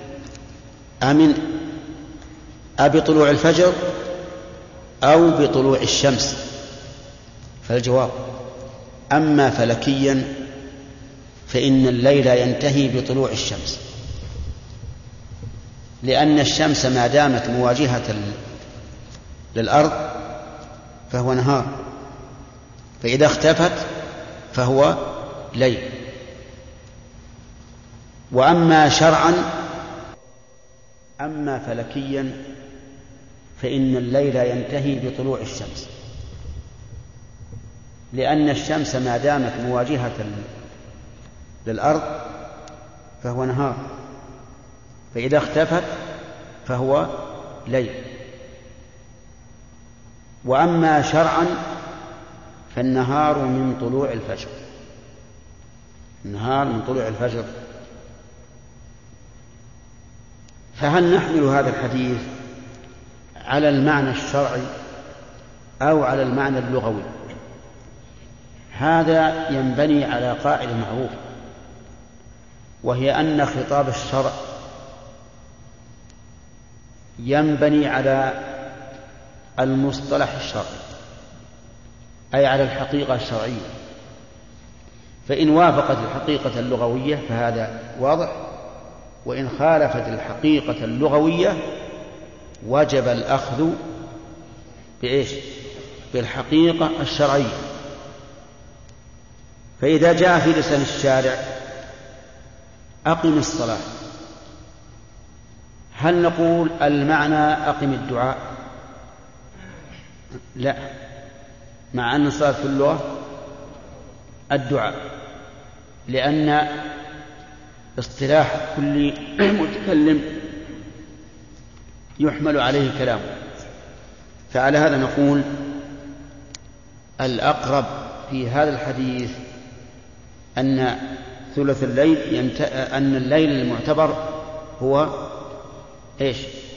بطلوع الفجر أو بطلوع الشمس؟ فالجواب أما فلكيا فإن الليل ينتهي بطلوع الشمس، لأن الشمس ما دامت مواجهة للأرض فهو نهار، فإذا اختفت فهو ليل. وأما شرعا أما فلكيا فإن الليل ينتهي بطلوع الشمس، لأن الشمس ما دامت مواجهة للأرض فهو نهار، فإذا اختفت فهو ليل. وأما شرعا فالنهار من طلوع الفجر، النهار من طلوع الفجر. فهل نحمل هذا الحديث على المعنى الشرعي أو على المعنى اللغوي؟ هذا ينبني على قاعدة معروفة، وهي أن خطاب الشرع ينبني على المصطلح الشرعي، أي على الحقيقة الشرعية. فإن وافقت الحقيقة اللغوية فهذا واضح، وإن خالفت الحقيقة اللغوية وجب الأخذ بإيش؟ بالحقيقة الشرعية. فإذا جاء في لسان الشارع أقم الصلاة، هل نقول المعنى أقم الدعاء؟ لا، مع أن الصلاة في اللغة الدعاء، لأن اصطلاح كل متكلم يحمل عليه كلامه. فعلى هذا نقول الأقرب في هذا الحديث أن ثلث الليل أن الليل المعتبر هو إيش؟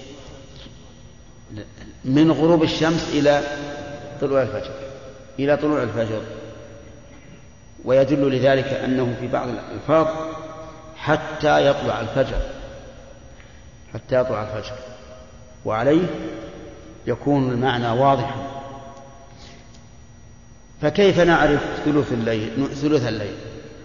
من غروب الشمس إلى طلوع الفجر، ويدل لذلك أنه في بعض الألفاظ حتى يطلع الفجر، وعليه يكون المعنى واضحا. فكيف نعرف ثلث الليل؟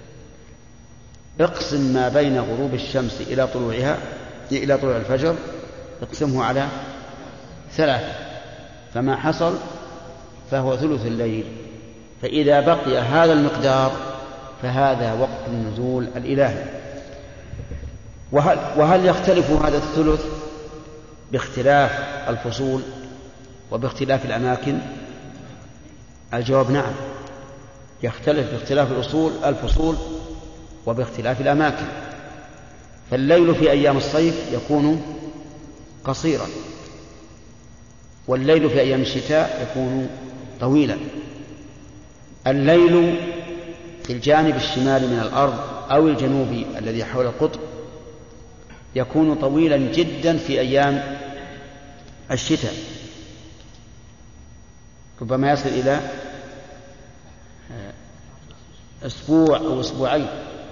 اقسم ما بين غروب الشمس إلى طلوع الفجر، اقسمه على 3، فما حصل فهو ثلث الليل. فإذا بقي هذا المقدار فهذا وقت النزول الإلهي. وهل يختلف هذا الثلث باختلاف الفصول وباختلاف الأماكن؟ الجواب نعم، يختلف باختلاف الفصول وباختلاف الأماكن. فالليل في أيام الصيف يكون قصيرا، والليل في أيام الشتاء يكون طويلا. الليل في الجانب الشمالي من الأرض أو الجنوبي الذي حول القطب يكون طويلا جدا في أيام الشتاء، ربما يصل إلى أسبوع أو أسبوعين.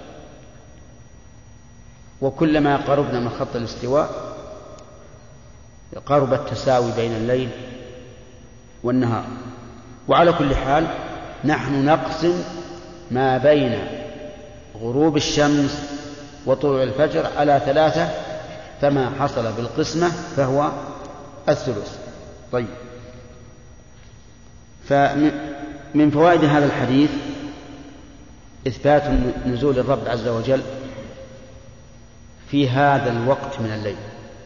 وكلما قربنا من خط الاستواء قرب التساوي بين الليل والنهار. وعلى كل حال نحن نقسم ما بين غروب الشمس وطلوع الفجر على 3، فما حصل بالقسمة فهو الثلث. طيب، فمن فوائد هذا الحديث إثبات نزول الرب عز وجل في هذا الوقت من الليل،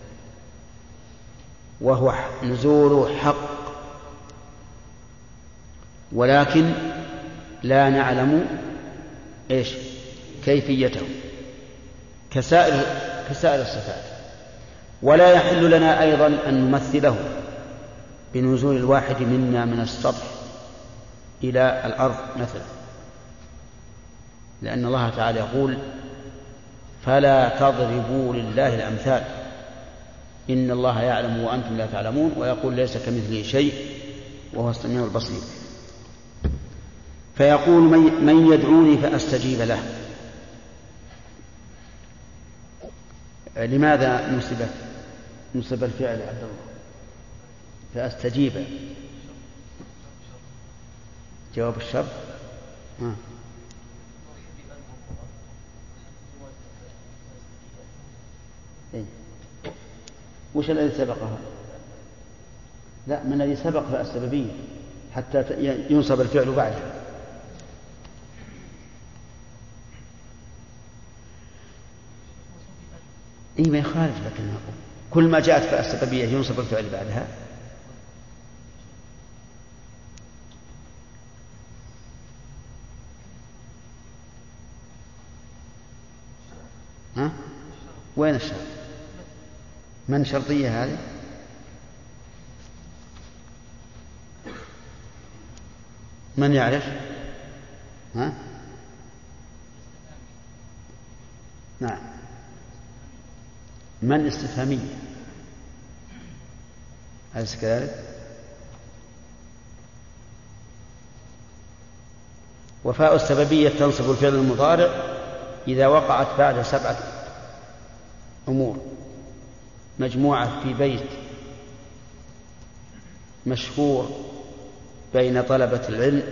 وهو نزول حق، ولكن لا نعلم كيفيته كسائر الصفات. ولا يحل لنا أيضا أن نمثله بنزول الواحد منا من السطح إلى الأرض مثلا، لأن الله تعالى يقول: فلا تضربوا لله الأمثال إن الله يعلم وأنتم لا تعلمون، ويقول: ليس كمثله شيء وهو السميع البصير. فيقول: من يدعوني فأستجيب له. لماذا نصب الفعل يا عبد الله؟ فأستجيب جواب الشرط. وش الذي سبقها؟ لا، من الذي سبق فالسببية حتى ينصب الفعل بعدها. ما يخالف، لكن كل ما جاءت فالسببية ينصب الفعل بعدها. وين الشرط؟ من شرطية هذه؟ من يعرف؟ نعم، من استفهامية، أليس كذلك؟ وفاء السببية تنصب الفعل المضارع إذا وقعت بعد 7 أمور مجموعة في بيت مشهور بين طلبة العلم،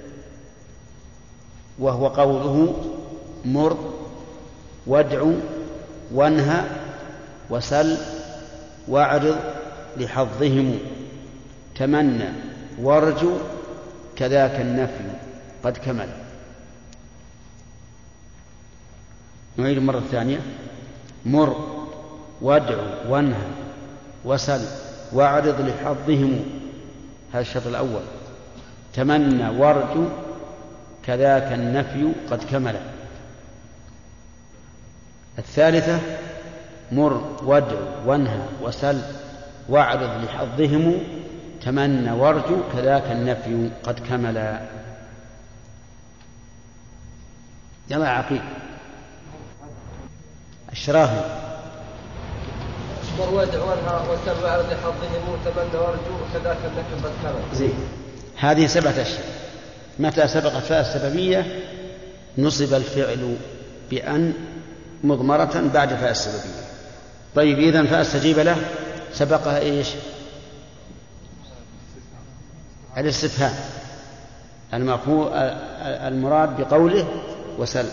وهو قوله: مر وادع وانهى وسل واعرض لحظهم، تمنى وارجو كذاك النفي قد كمل. نعيد مرة ثانية: مر وادع وانهى وسل واعرض لحظهم، هذا الشرط الأول. تمنى وارجو كذاك النفي قد كمل. الثالثة: مر وادع وانهى وسل واعرض لحظهم، تمنى وارجو كذاك النفي قد كمل. يلا عقيل الشراهي: مر وادع وانهى وسل واعرض لحظهم، تمنى وارجو كذاك النفي قد كمل. زين، هذه 7 أشياء. متى سبقت فاء السببية نصب الفعل بأن مضمرة بعد فاء السببية. طيب، إذن فأستجيب له سبقها إيش؟ الاستفهام المراد بقوله وسل.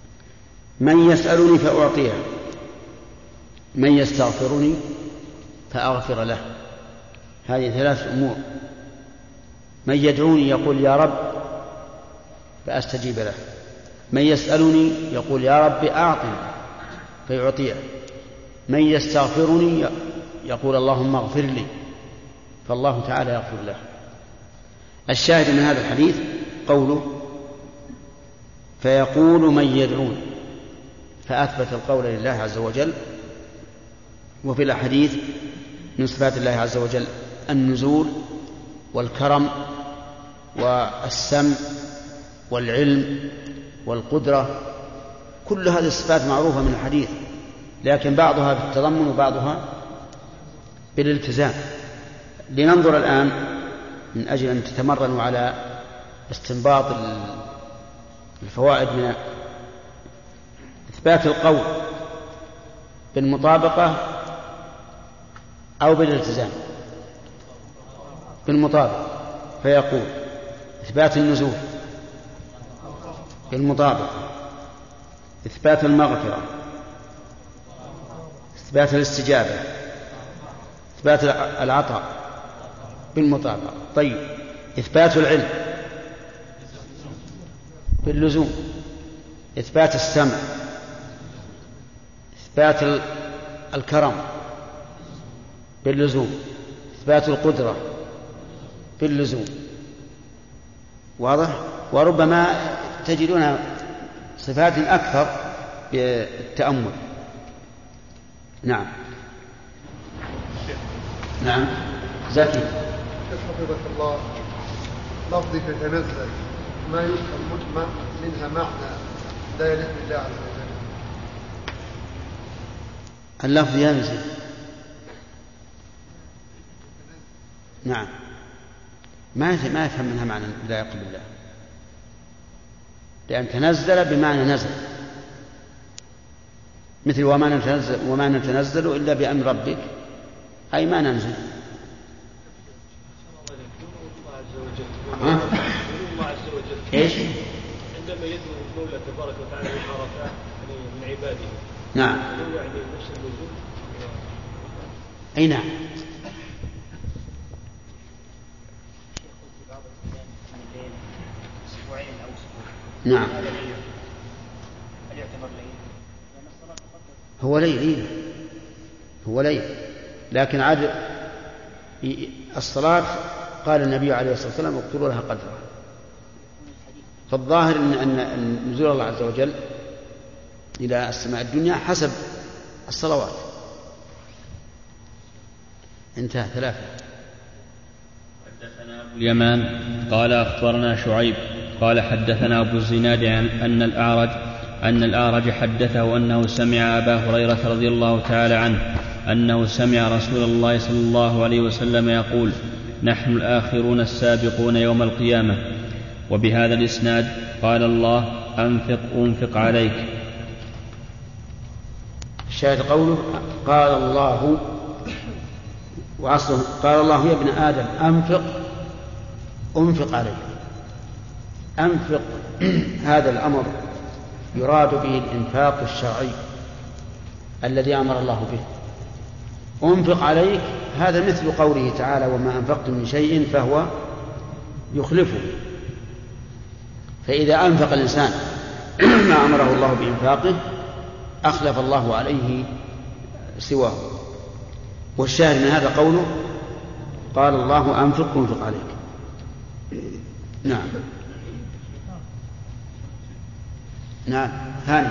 من يسألني فأعطيه، من يستغفرني فأغفر له. هذه 3 أمور. من يدعوني يقول يا رب فأستجيب له. من يسألني يقول يا رب أعطني فيعطيه. من يستغفرني يقول اللهم اغفر لي فالله تعالى يغفر له. الشاهد من هذا الحديث قوله فيقول من يدعون، فأثبت القول لله عز وجل. وفي الحديث من صفات الله عز وجل النزول والكرم والسمع والعلم والقدرة، كل هذه الصفات معروفة من الحديث، لكن بعضها بالتضمن وبعضها بالالتزام. لننظر الآن من أجل أن تتمرنوا على استنباط الفوائد من إثبات القول بالمطابقة أو بالالتزام. بالمطابقة، فيقول إثبات النزول بالمطابقة، إثبات المغفرة، إثبات الاستجابة، إثبات العطاء بالمطابقة. طيب، إثبات العلم باللزوم، إثبات السمع، إثبات الكرم باللزوم، إثبات القدرة باللزوم. واضح؟ وربما تجدون صفات أكثر بالتأمل. نعم نعم. زكي. حفظك الله. لفظ تتنزل ما يفهم مجمع منها معنى لا يليق بالله عز وجل. اللفظ ينزل. نعم، ما يفهم منها معنى لا يليق بالله، لأن تنزل بمعنى نزل، مثل وما نتنزل إلا بأمر ربك، أي ما ننزل. إيش؟ عندما يدعو المولى تبارك وتعالى بالحركات من عباده. نعم. يعني نفس الوجود. أي نعم. نعم. هو ليل، هو ليل، لكن عاد الصلاة قال النبي عليه الصلاة والسلام اقتلوا لها قدرها. فالظاهر أن نزول الله عز وجل إلى السماء الدنيا حسب الصلوات. انتهى. 3. حدثنا أبو اليمان قال أخبرنا شعيب قال حدثنا أبو الزناد أن الأعرج حدثه أنه سمع أبا هريرة رضي الله تعالى عنه أنه سمع رسول الله صلى الله عليه وسلم يقول نحن الآخرون السابقون يوم القيامة. وبهذا الإسناد قال الله أنفق عليك. الشاهد قوله قال الله، وأصله قال الله يا ابن آدم أنفق عليك. أنفق هذا الأمر يراد به الإنفاق الشرعي الذي أمر الله به. أنفق عليك هذا مثل قوله تعالى وما أنفقتم من شيء فهو يخلفه. فإذا أنفق الإنسان ما أمره الله بإنفاقه أخلف الله عليه سواه. والشاهد من هذا قوله قال الله أنفق عليك. نعم. نعم. هاني.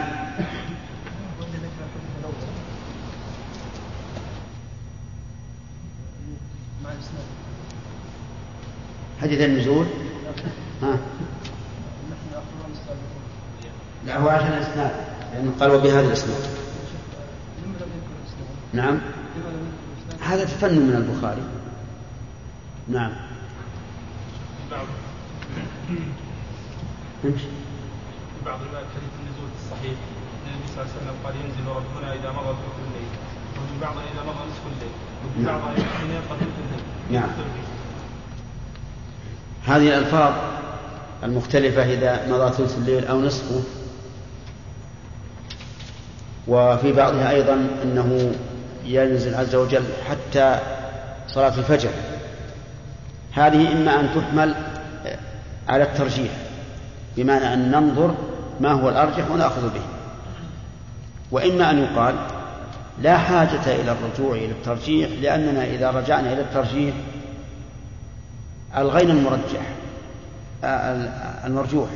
حديث النزول. لا، هو عشان الإسناد، لأنه قال وبهذا الإسناد. نعم، هذا تفنن من البخاري. نعم. بعض الروايات حديث النزول الصحيح النبي صلى الله عليه وسلم قال ينزل ربنا إذا مضى ثلث الليل، ومن بعضها إذا مضى نصف الليل، ومن بعضها حين يبقى ثلث الليل. نعم. هذه الألفاظ المختلفة إذا مضى ثلث الليل أو نصفه، وفي بعضها أيضا أنه ينزل عز وجل حتى صلاة الفجر، هذه إما أن تحمل على الترجيح، بمعنى أن ننظر ما هو الأرجح ونأخذ به، وإما أن يقال لا حاجة إلى الرجوع إلى الترجيح، لأننا إذا رجعنا إلى الترجيح ألغينا المرجوح،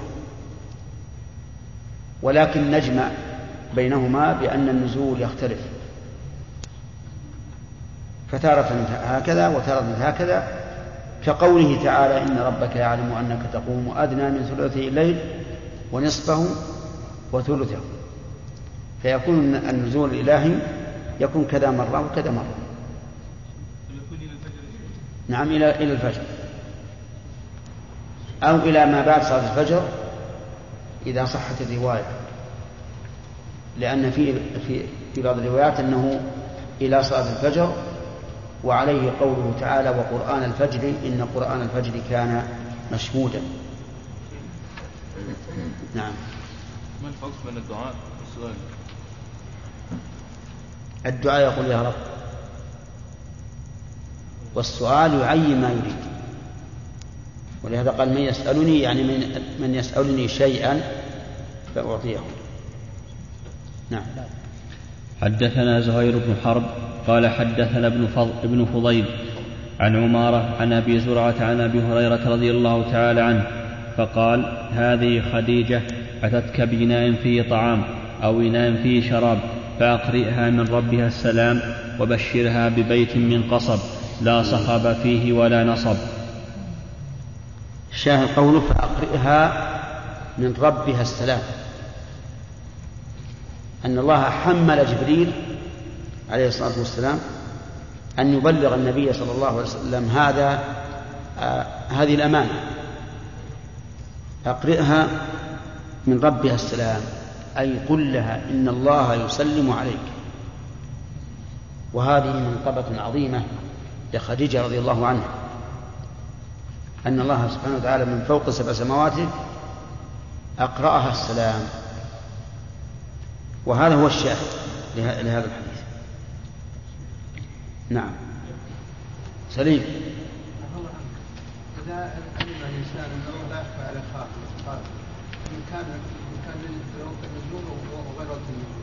ولكن نجمع بينهما بأن النزول يختلف، فتارة هكذا وتارة هكذا، كقوله تعالى إن ربك يعلم أنك تقوم أدنى من ثلثي الليل ونصفه وثلثه، فيكون النزول الإلهي يكون كذا مرة وكذا مرة. نعم، إلى الفجر أو إلى ما بعد صلاة الفجر إذا صحت الرواية، لأن في بعض الروايات أنه إلى صلاة الفجر، وعليه قوله تعالى وقرآن الفجر إن قرآن الفجر كان مشهودا. نعم. ما الفرق بين الدعاء والسؤال؟ الدعاء يقول يا رب، والسؤال يعين ما يريد، ولهذا قال من يسألني، يعني من يسألني شيئا فأعطيه. نعم. حدثنا زهير بن حرب قال حدثنا ابن فضيل عن عمارة عن أبي زرعة عن أبي هريرة رضي الله تعالى عنه فقال هذه خديجة أتتك بإناء فيه طعام أو إناء فيه شراب فأقرئها من ربها السلام وبشرها ببيت من قصب لا صخب فيه ولا نصب. شاهد قوله فأقرئها من ربها السلام، أن الله حمل جبريل عليه الصلاة والسلام أن يبلغ النبي صلى الله عليه وسلم هذه الأمانة. أقرئها من ربها السلام، أي قل لها إن الله يسلم عليك. وهذه منقبة عظيمة لخديجة رضي الله عنها، أن الله سبحانه وتعالى من فوق 7 سماوات أقرأها السلام، وهذا هو الشاهد لهذا الحديث. نعم. سليم. إذا علم الإنسان أنه لا يخفى على خاطر إن كان وقت النزول وغير وقت النزول،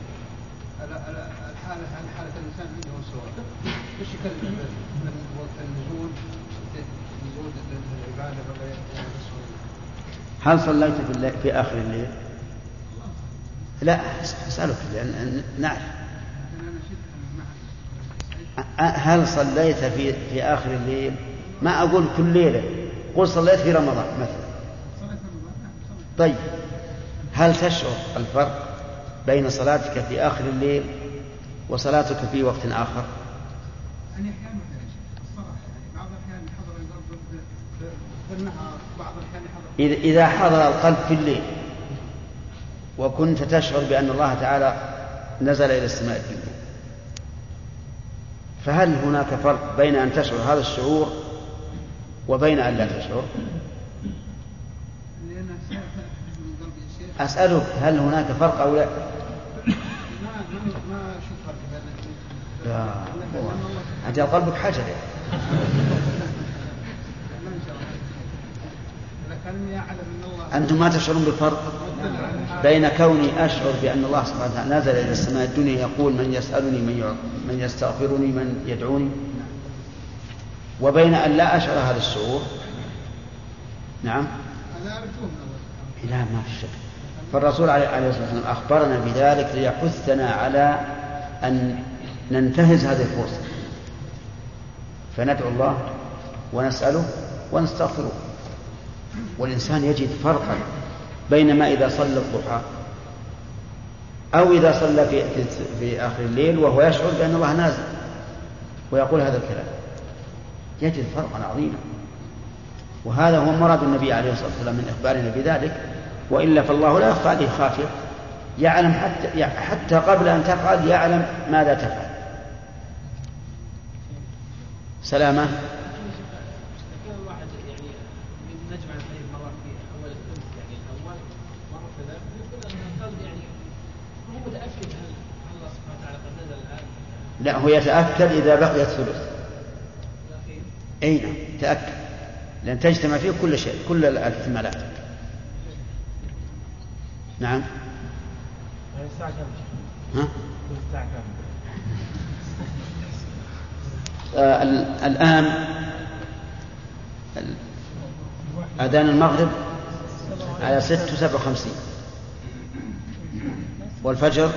حالة الإنسان عنده سواء، وش يكلم من وقت النزول للعبادة ولا يسوي؟ هل صليت في آخر الليل؟ لا، أسألك لأن نعرف. هل صليت في آخر الليل؟ ما أقول كل ليلة، قل صليت في رمضان مثلا. طيب، هل تشعر الفرق بين صلاتك في آخر الليل وصلاتك في وقت آخر؟ يعني أحيانا الصراحة بعض الأحيان حضر القلب في النهار، بعض الأحيان حضر. إذا حضر القلب في الليل وكنت تشعر بأن الله تعالى نزل إلى السماء الدنيا، فهل هناك فرق بين أن تشعر هذا الشعور وبين أن لا تشعر؟ أسألك هل هناك فرق أو لا؟ ما أشوف فرق بين لا، أجل قلبك حجر يعني. أنتم ما تشعرون بالفرق بين كوني أشعر بأن الله سبحانه وتعالى نزل إلى السماء الدنيا يقول من يسألني من يستغفرني من يدعوني، وبين أن لا أشعر هذا الشعور؟ نعم. لا، ما في شك. فالرسول عليه الصلاة والسلام أخبرنا بذلك ليحثنا على أن ننتهز هذه الفرصة، فندعو الله ونسأله ونستغفره. والإنسان يجد فرقا بين ما إذا صلى الضحى أو إذا صلى في آخر الليل وهو يشعر بأن الله نازل ويقول هذا الكلام، يجد فرقا عظيما. وهذا هو مراد النبي عليه الصلاة والسلام من إخبارنا بذلك، وإلا فالله لا يخفى عليه خافية، يعلم حتى قبل أن تفعل يعلم ماذا تفعل. سلامة. لا، هو يتأكد إذا بقي الثلث. أي نعم، تأكد، لأن تجتمع فيه كل شيء، كل الاحتمالات. نعم. ها؟ الآن أذان المغرب على 6:57 والفجر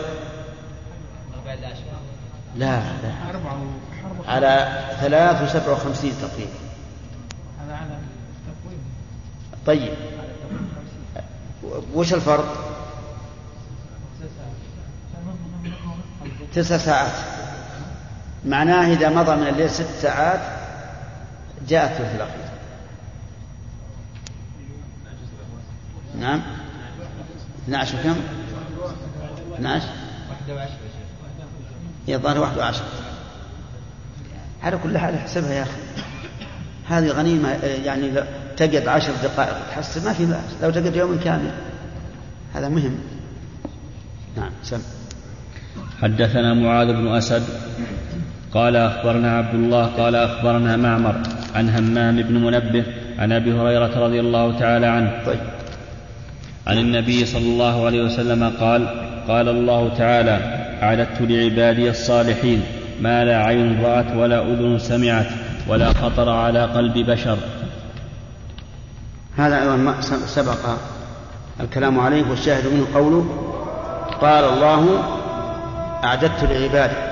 لا على 3:57 تقريبا. طيب وش الفرق؟ 9 ساعات. معناه إذا مضى من الليل 6 ساعات جاء الثلث الأخير. نعم. 12 وكم؟ 12 يظهر 11. على كل حال احسبها يا أخي، هذه غنيمة. يعني تجد 10 دقائق تحسب ما في بأس، لو تجد يوم كامل هذا مهم. نعم. سم. حدثنا معاذ بن أسد قال أخبرنا عبد الله قال أخبرنا معمر عن همام بن منبه عن أبي هريرة رضي الله تعالى عنه عن النبي صلى الله عليه وسلم قال: قال الله تعالى: أعددت لعبادي الصالحين ما لا عين رأت ولا أذن سمعت ولا خطر على قلب بشر. هذا أيضا سبق الكلام عليه، والشاهد منه قوله: قال الله: أعددت لعبادي.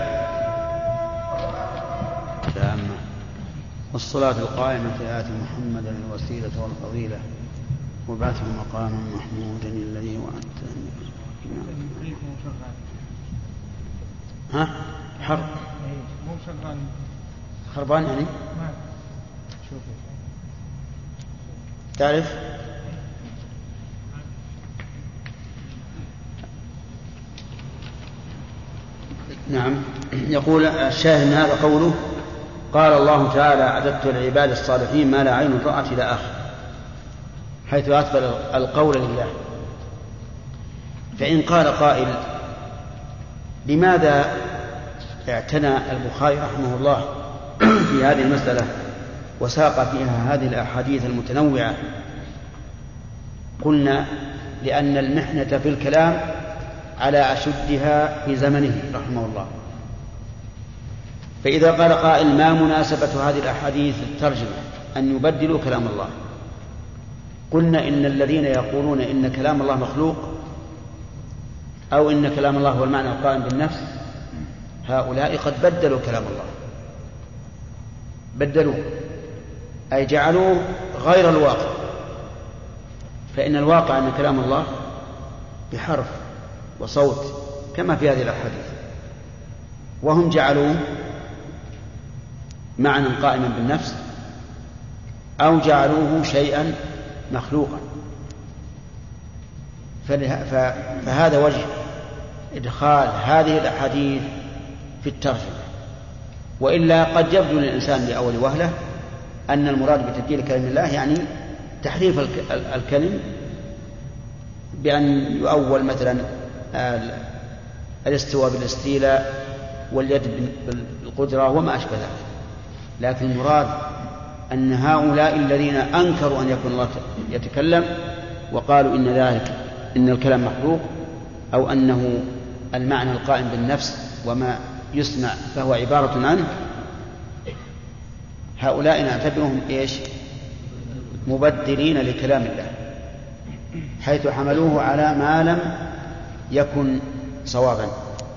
والصلاة القائمة آت محمدا الوسيلة والفضيلة وبعثه مقاما محمودا الذي وعدته. ها؟ حرب خربان يعني؟ تعرف؟ نعم. يقول الشاهد من هذا قوله: قال الله تعالى: أعددت للعباد الصالحين ما لا عين رأت إلى آخر، حيث أثبت القول لله. فإن قال قائل: لماذا اعتنى البخاري رحمه الله في هذه المسألة وساق فيها هذه الأحاديث المتنوعة؟ قلنا: لأن المحنة في الكلام على أشدها في زمنه رحمه الله. فإذا قال قائل: ما مناسبة هذه الأحاديث الترجمة أن يبدلوا كلام الله؟ قلنا: إن الذين يقولون إن كلام الله مخلوق أو إن كلام الله هو المعنى القائم بالنفس، هؤلاء قد بدلوا كلام الله، بدلوه أي جعلوه غير الواقع. فإن الواقع أن كلام الله بحرف وصوت كما في هذه الأحاديث، وهم جعلوه معنى قائما بالنفس أو جعلوه شيئا مخلوقا. فهذا وجه إدخال هذه الأحاديث في الترجمة. وإلا قد يبدو للإنسان لأول وهلة أن المراد بتبديل كلام الله يعني تحريف الكلم، بأن يؤول مثلا الاستواء بالاستيلاء واليد بالقدرة وما أشبه ذلك. لكن المراد أن هؤلاء الذين أنكروا أن يكون الله يتكلم وقالوا إن الكلام مخلوق أو أنه المعنى القائم بالنفس وما يسمع فهو عبارة عنه، هؤلاء نعتبرهم مبدلين لكلام الله، حيث حملوه على ما لم يكن صوابا.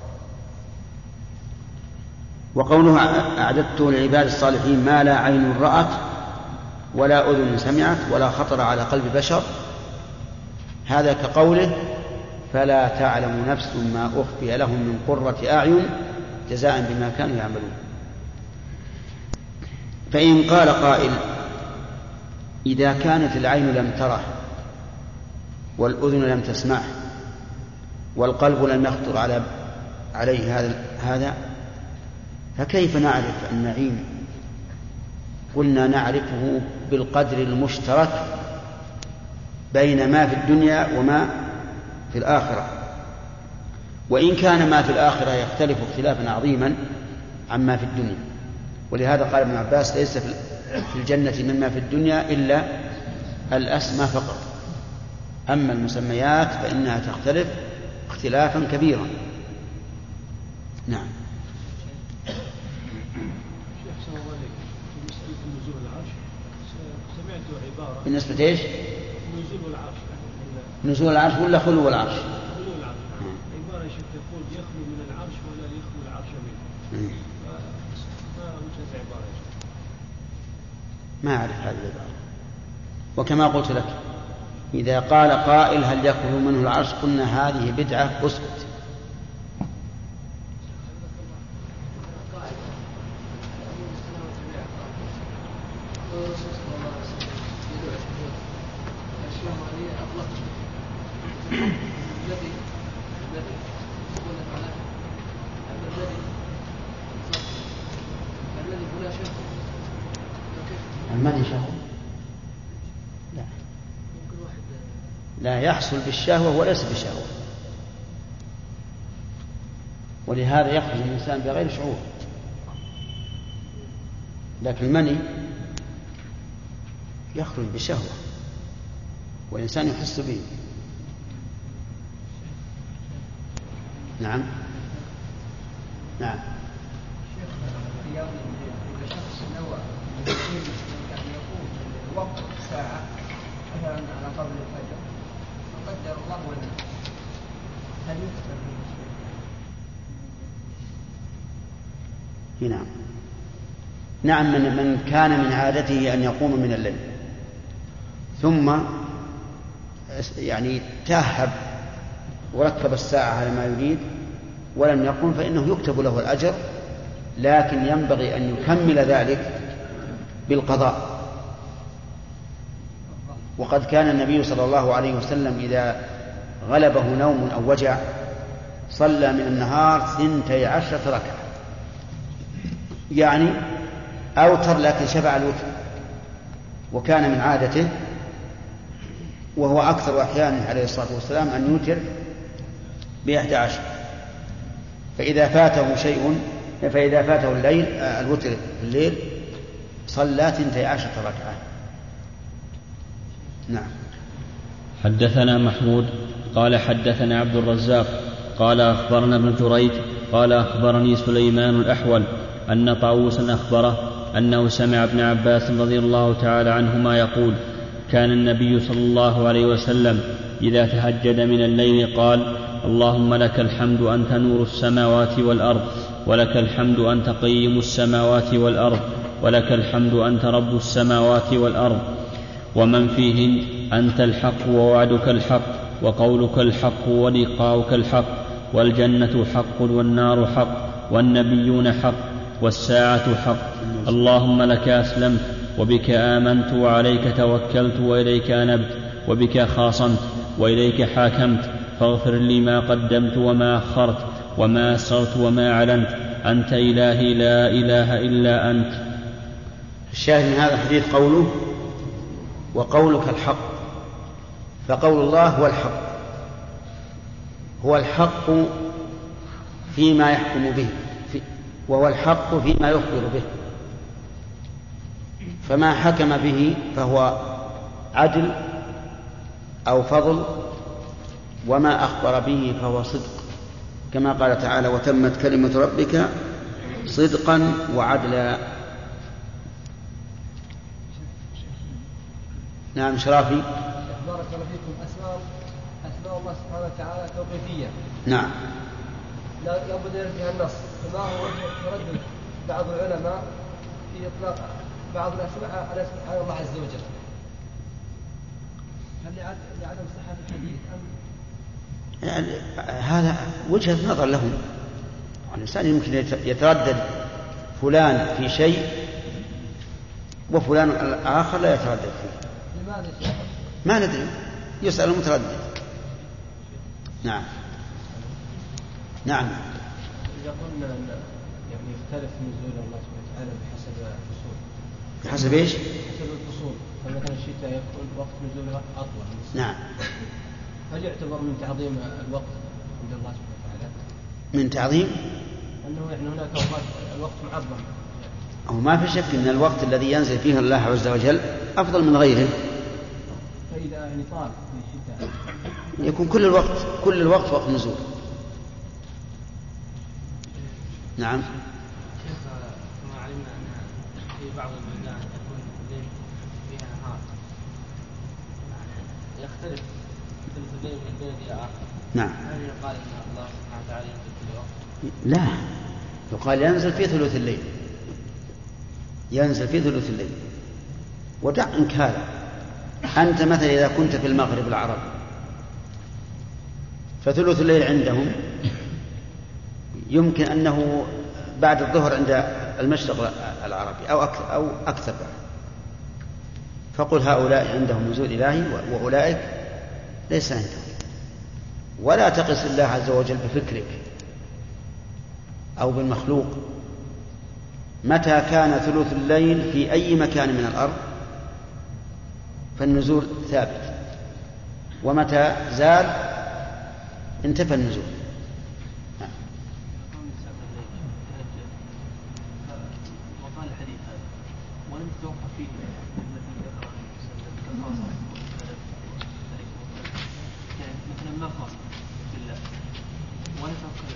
وقوله: أعددت لعباد الصالحين ما لا عين رأت ولا أذن سمعت ولا خطر على قلب بشر، هذا كقوله: فلا تعلم نفس ما أخفي لهم من قرة أعين جزاء بما كانوا يعملون. فإن قال قائل: إذا كانت العين لم تره والأذن لم تسمعه والقلب لم يخطر عليه هذا، فكيف نعرف النعيم؟ قلنا: نعرفه بالقدر المشترك بين ما في الدنيا وما في الآخرة. وإن كان ما في الآخرة يختلف اختلافا عظيما، عما في الدنيا. ولهذا قال ابن عباس ليس في الجنة مما في الدنيا إلا الأسماء فقط، أما المسميات فإنها تختلف اختلافا كبيرا. نعم. بالنسبة إيش؟ نزول العرش ولا خلو العرش؟ خلو العرش. عبارة شيخ تقول يخلو من العرش ولا يخلو العرش منه. ما وجه عبارة ما أعرف هذه العبارة. وكما قلت لك إذا قال قائل هل يخلو منه العرش قلنا هذه بدعة اسكت. المني شهوة؟ لا يحصل بالشهوة وليس بشهوة، ولهذا يخرج الإنسان بغير شعور، لكن المني يخرج بشهوة والإنسان يحس به. نعم. نعم. شخص نوى أن يقوم وقت ساعة مثلا على قبل الفجر وقدر الله ونعم، هل يكتب بالنسبة؟ نعم. نعم. من كان من عادته أن يقوم من الليل ثم يعني تاهب وركب الساعة على ما يريد ولم يقم فإنه يكتب له الأجر، لكن ينبغي أن يكمل ذلك بالقضاء. وقد كان النبي صلى الله عليه وسلم إذا غلبه نوم أو وجع صلى من النهار 12 ركعة، يعني أوتر لكن شفع الوتر. وكان من عادته وهو أكثر أحيانه عليه الصلاة والسلام أن يوتر ب11، فإذا فاته الليل الوتر في الليل صلى 12 ركعة. نعم. حدثنا محمود قال حدثنا عبد الرزاق قال أخبرنا ابن جريج قال أخبرني سليمان الأحول أن طاووسا أخبره أنه سمع ابن عباس رضي الله تعالى عنهما يقول: كان النبي صلى الله عليه وسلم إذا تهجد من الليل قال: اللهم لك الحمد أنت نور السماوات والأرض، ولك الحمد أنت قيم السماوات والأرض، ولك الحمد أنت رب السماوات والأرض ومن فيهن، أنت الحق ووعدك الحق وقولك الحق ولقاؤك الحق، والجنة حق والنار حق والنبيون حق والساعة حق. اللهم لك أسلمت وبك آمنت وعليك توكلت وإليك أنبت وبك خاصمت وإليك حاكمت، فاغفر لي ما قدمت وما أخرت وما أسررت وما أعلنت، أنت إلهي لا إله إلا أنت. الشاهد من هذا الحديث قوله وقولك الحق، فقول الله هو الحق، هو الحق فيما يحكم به وهو الحق فيما يخبر به، فما حكم به فهو عدل أو فضل، وما أخبر به فهو صدق، كما قال تعالى: وتمت كلمة ربك صدقا وعدلا. نعم. شرافي. بارك الله فيكم. أسماء الله سبحانه وتعالى توقيفية. نعم. لا بد أن فيها النص، فما هو تردد بعض العلماء في إطلاق بعض الأسماء على اسم الله عز وجل؟ هل لعدم صحة الحديث أم يعني هذا وجهة نظر لهم. الإنسان يمكن يتردد فلان في شيء وفلان آخر لا يتردد فيه. لماذا؟ ما ندري، يسأل المتردد. نعم. نعم. إذا قلنا أن يعني يختلف نزول الله سبحانه وتعالى بحسب الفصول. بحسب إيش؟ بحسب الفصول، فمثلا الشتاء يكون وقت نزوله أطول. نعم. هل يعتبر من تعظيم الوقت عند الله سبحانه وتعالى؟ من تعظيم أنه يعني هناك أوقات الوقت معظم. أو ما في شك أن الوقت الذي ينزل فيه الله عز وجل أفضل من غيره. فإذا يعني طال في الشتاء يكون كل الوقت وقت نزول. نعم. شيخ كما علمنا أن في بعض البلدان يكون الليل فيها نهار، يعني يختلف ثلث الليل من بلد إلى آخر. نعم. هل يقال أن الله سبحانه وتعالى ينزل في الوقت؟ لا، يقال ينزل في ثلث الليل، ينزل في ثلث الليل. ودع عنك هذا، أنت مثلا إذا كنت في المغرب العربي فثلث الليل عندهم يمكن أنه بعد الظهر عند المشرق العربي أو أكثر. فقل هؤلاء عندهم نزول إلهي وأولئك ليس عندهم. ولا تقس الله عز وجل بفكرك أو بالمخلوق. متى كان ثلث الليل في أي مكان من الأرض فالنزول ثابت، ومتى زال انتفى النزول. وقال الحديث هذا ولم تتوقع فيه الذي ذكر يعني مثلا ما خاص بالله ولا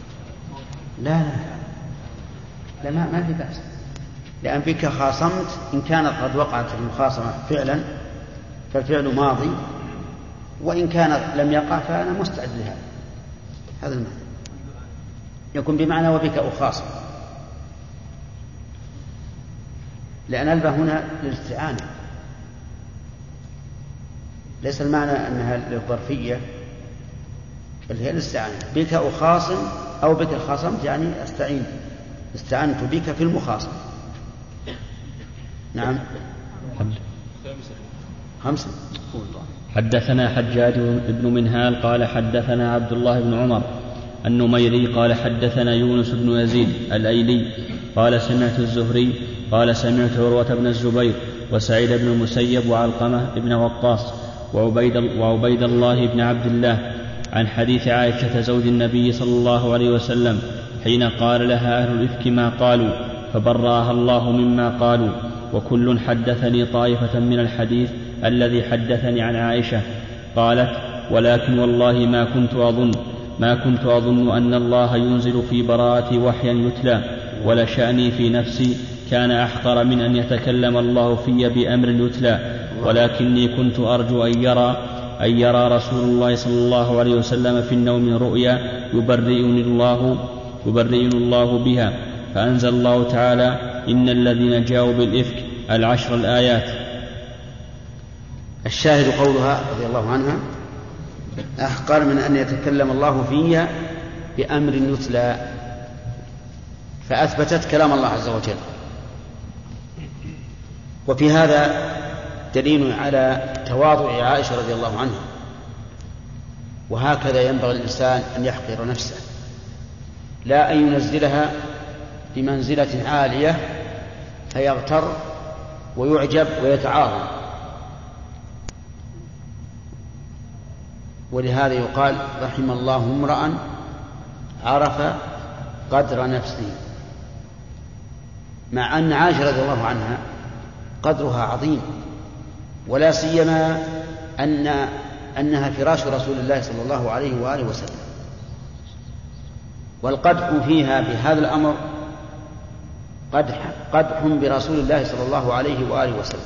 لا ما في بأس، لأن بك خاصمت. إن كانت قد وقعت المخاصمة فعلا فالفعل ماضي، وإن كان لم يقع فأنا مستعد لهذا. هذا المعنى يكون بمعنى وبك أخاصم، لأن الباء هنا للاستعانة، ليس المعنى أنها للظرفية بل هي الاستعانة. بك أخاصم أو بك خاصمت يعني استعنت بك في المخاصمة. نعم. خمسة. حدثنا حجاج بن منهال قال حدثنا عبد الله بن عمر النميري قال حدثنا يونس بن يزيد الأيلي قال سمعت الزهري قال سمعت عروة بن الزبير وسعيد بن المسيب وعلقمة بن وقاص وعبيد الله بن عبد الله عن حديث عائشة زوج النبي صلى الله عليه وسلم حين قال لها أهل الإفك ما قالوا فبرأها الله مما قالوا. وكل حدثني طائفة من الحديث الذي حدثني عن عائشة. قالت ولكن والله ما كنت أظن أن الله ينزل في براءة وحيا يتلى، ولشأني في نفسي كان أحقر من أن يتكلم الله في بأمر يتلى، ولكني كنت أرجو أن يرى رسول الله صلى الله عليه وسلم في النوم رؤيا يبرئني الله بها. فأنزل الله تعالى إن الذين جاءوا بالإفك 10 الآيات. الشاهد قولها رضي الله عنها أحقر من أن يتكلم الله فيها بأمر يتلى، فأثبتت كلام الله عز وجل. وفي هذا دليل على تواضع عائشة رضي الله عنها، وهكذا ينبغي الإنسان أن يحقر نفسه، لا أن ينزلها بمنزلة عالية فيغتر ويعجب ويتعاظم. ولهذا يقال رحم الله امرأ عرف قدر نفسه، مع أن عائشة رضي الله عنها قدرها عظيم، ولا سيما أنها فراش رسول الله صلى الله عليه وآله وسلم، والقدح فيها بهذا الأمر قدح برسول الله صلى الله عليه وآله وسلم.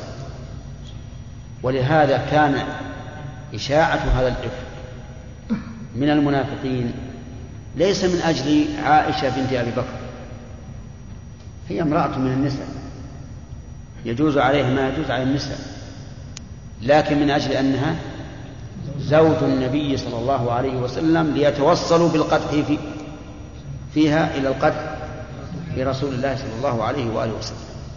ولهذا كان إشاعة هذا الإفك من المنافقين ليس من أجل عائشة بنت أبي بكر، هي امرأة من النساء يجوز عليها ما يجوز على النساء، لكن من أجل أنها زوج النبي صلى الله عليه وسلم ليتوصلوا بالقدح فيها إلى القدح برسول الله صلى الله عليه وآله وسلم.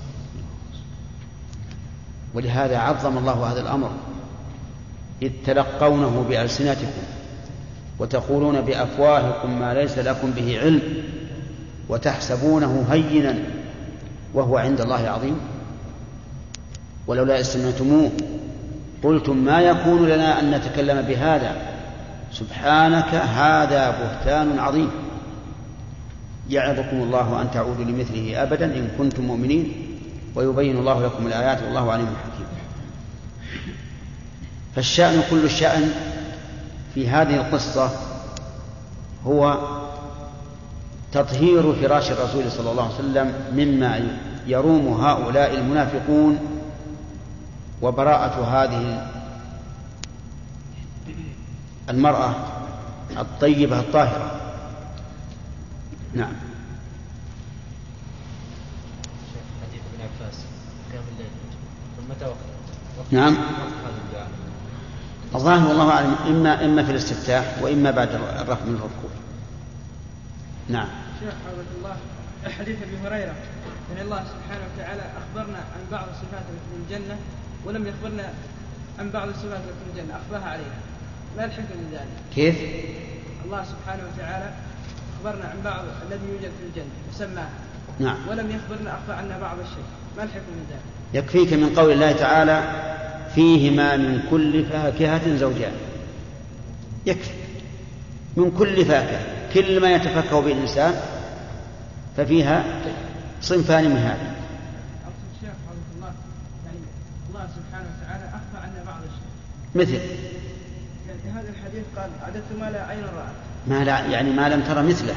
ولهذا عظم الله هذا الأمر، إذ تلقونه بألسنتكم وتقولون بأفواهكم ما ليس لكم به علم وتحسبونه هينا وهو عند الله عظيم. ولولا إذ سمعتموه قلتم ما يكون لنا أن نتكلم بهذا سبحانك هذا بهتان عظيم. يعظكم الله أن تعودوا لمثله أبدا إن كنتم مؤمنين ويبين الله لكم الآيات والله عليم حكيم. فالشأن كل الشأن في هذه القصة هو تطهير فراش الرسول صلى الله عليه وسلم مما يروم هؤلاء المنافقون وبراءة هذه المرأة الطيبة الطاهرة. نعم. حديث ابن عباس قيام الليل متى وقت؟ نعم. الظاهر والله أعلم إما في الاستفتاح وإما بعد الرفع من الركوع. نعم. شيخ حفظك الله، حديث أبي هريرة أن الله سبحانه وتعالى أخبرنا عن بعض الصفات التي في الجنة ولم يخبرنا عن بعض الصفات التي في الجنة أخفاها علينا، ما الحكم من ذلك؟ كيف؟ الله سبحانه وتعالى أخبرنا عن بعض الذي يوجد في الجنة وسماها، نعم، ولم يخبرنا أخفى عنا بعض الشيء، ما الحكم من ذلك؟ يكفيك من قول الله تعالى فيهما من كل فاكهة زوجان، يكفي من كل فاكهة، كل ما يتفكه به الإنسان ففيها صنفان من هذا. أقصد شيخ حفظك الله، يعني الله سبحانه وتعالى أخفى عنا بعض الشيء. مثل يعني هذا الحديث قال أعددت ما لا عين رأت، ما لا يعني ما لم ترى مثله،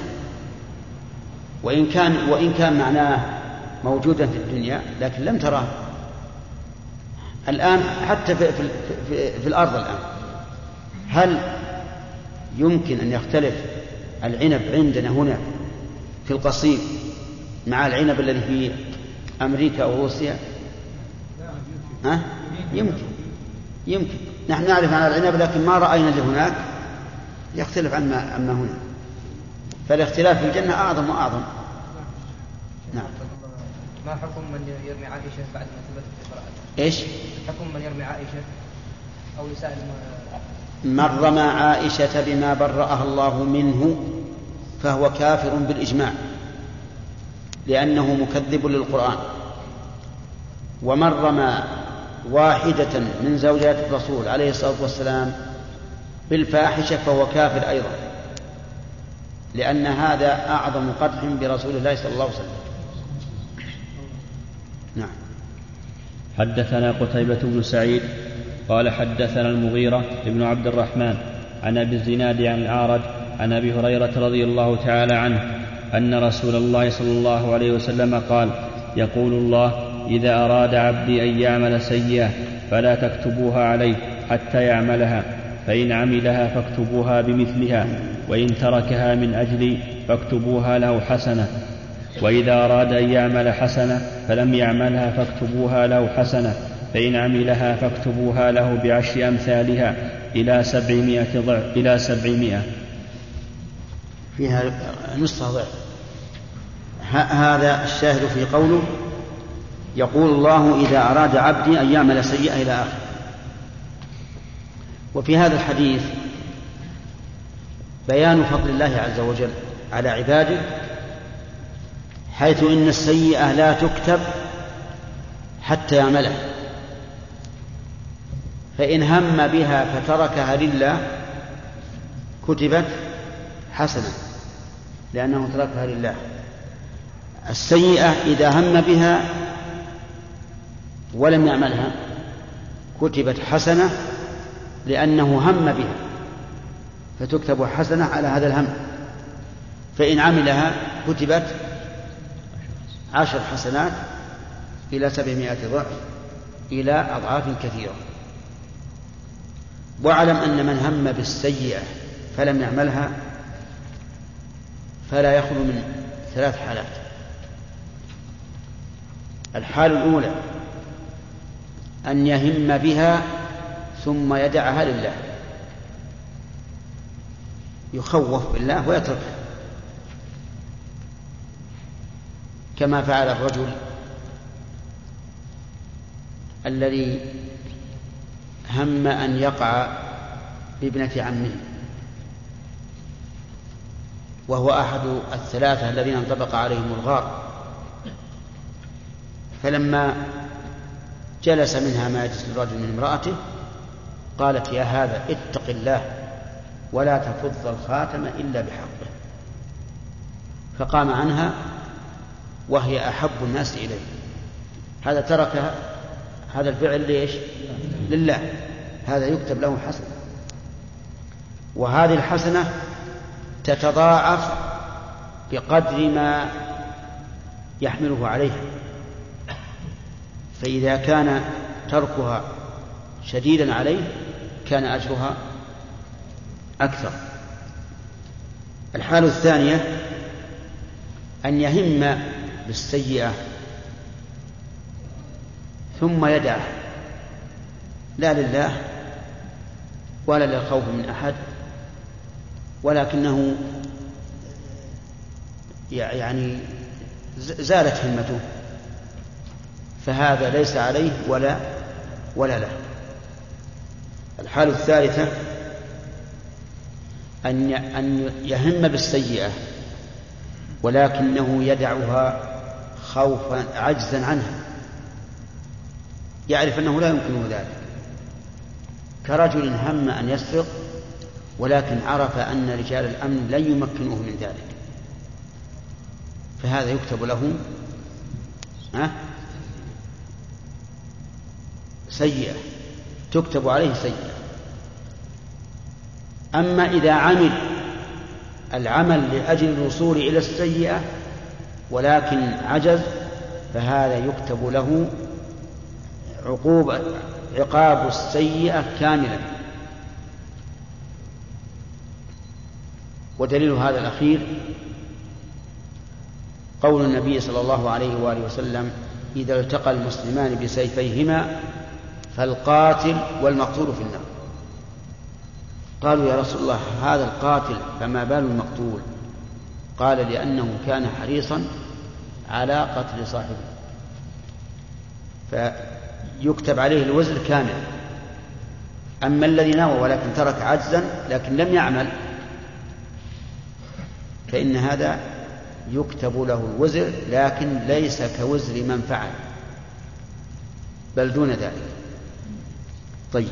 وإن كان معناه موجودا في الدنيا لكن لم تراه. الآن حتى في الأرض الآن هل يمكن أن يختلف العنب عندنا هنا في القصيم مع العنب الذي في أمريكا أو روسيا؟ يمكن نحن نعرف عن العنب لكن ما رأينا اللي هناك يختلف عما هنا، فالاختلاف في الجنة أعظم وأعظم. نعم. ما حكم من يرمي عائشة بعد ما ثبت في براءته؟ إيش؟ حكم من يرمي عائشة أو يسأل من رمى عائشة بما برأها الله منه فهو كافر بالإجماع لأنه مكذب للقرآن، ومن رمى واحدة من زوجات الرسول عليه الصلاة والسلام بالفاحشة فهو كافر أيضا، لأن هذا أعظم قدح برسول الله صلى الله عليه وسلم. نعم. حدثنا قتيبة بن سعيد قال حدثنا المغيرة بن عبد الرحمن عن أبي الزناد عن الأعرج عن أبي هريرة رضي الله تعالى عنه أن رسول الله صلى الله عليه وسلم قال: يقول الله: إذا أراد عبدي أن يعمل سيئة فلا تكتبوها عليه حتى يعملها، فإن عملها فاكتبوها بمثلها، وإن تركها من أجلي فاكتبوها له حسنة، وإذا أراد أن يعمل حسنة فلم يعملها فاكتبوها له حسنة، فإن عملها فاكتبوها له بعشر أمثالها إلى 700 ضعف إلى 700. فيها نصف ضعف. هذا الشاهد في قوله: يقول الله: إذا أراد عبدي أن يعمل سيئة إلى آخر. وفي هذا الحديث بيان فضل الله عز وجل على عباده، حيث إن السيئة لا تكتب حتى يعملها، فإن هم بها فتركها لله كتبت حسنة لأنه تركها لله. السيئة إذا هم بها ولم يعملها كتبت حسنة لأنه هم بها فتكتب حسنة على هذا الهم، فإن عملها كتبت 10 حسنات إلى 700 ضعف إلى أضعاف كثيرة. واعلم أن من هم بالسيئة فلم يعملها فلا يخلو من 3 حالات. الحالة الأولى أن يهم بها ثم يدعها لله، يخوف بالله ويتركها، كما فعل الرجل الذي هم أن يقع بابنة عمه، وهو أحد 3 الذين انطبق عليهم الغار، فلما جلس منها ما يجلس الرجل من امرأته قالت: يا هذا اتق الله ولا تفض الخاتم إلا بحقه. فقام عنها وهي أحب الناس إليه، هذا ترك هذا الفعل ليش؟ لله، هذا يكتب له حسنة، وهذه الحسنة تتضاعف بقدر ما يحمله عليها، فإذا كان تركها شديدا عليه كان أجرها أكثر. الحالة الثانية أن يهم بالسيئة ثم يدعه، لا لله ولا للخوف من أحد، ولكنه يعني زالت همته، فهذا ليس عليه ولا له. الحالة الثالثة أن يهم بالسيئة ولكنه يدعها خوفا عجزا عنها، يعرف أنه لا يمكنه ذلك، كرجل هم أن يسرق ولكن عرف أن رجال الأمن لن يمكنوه من ذلك، فهذا يكتب له سيئة، تكتب عليه سيئة. أما إذا عمل العمل لأجل الوصول إلى السيئة ولكن عجز فهذا يكتب له عقاب السيئة كاملا. ودليل هذا الأخير قول النبي صلى الله عليه وآله وسلم: إذا التقى المسلمان بسيفيهما فالقاتل والمقتول في النار. قالوا: يا رسول الله، هذا القاتل فما بال المقتول؟ قال: لأنه كان حريصا على قتل صاحبه، فيكتب عليه الوزر كامل. أما الذي نوى ولكن ترك عجزا لكن لم يعمل فإن هذا يكتب له الوزر لكن ليس كوزر من فعل، بل دون ذلك. طيب،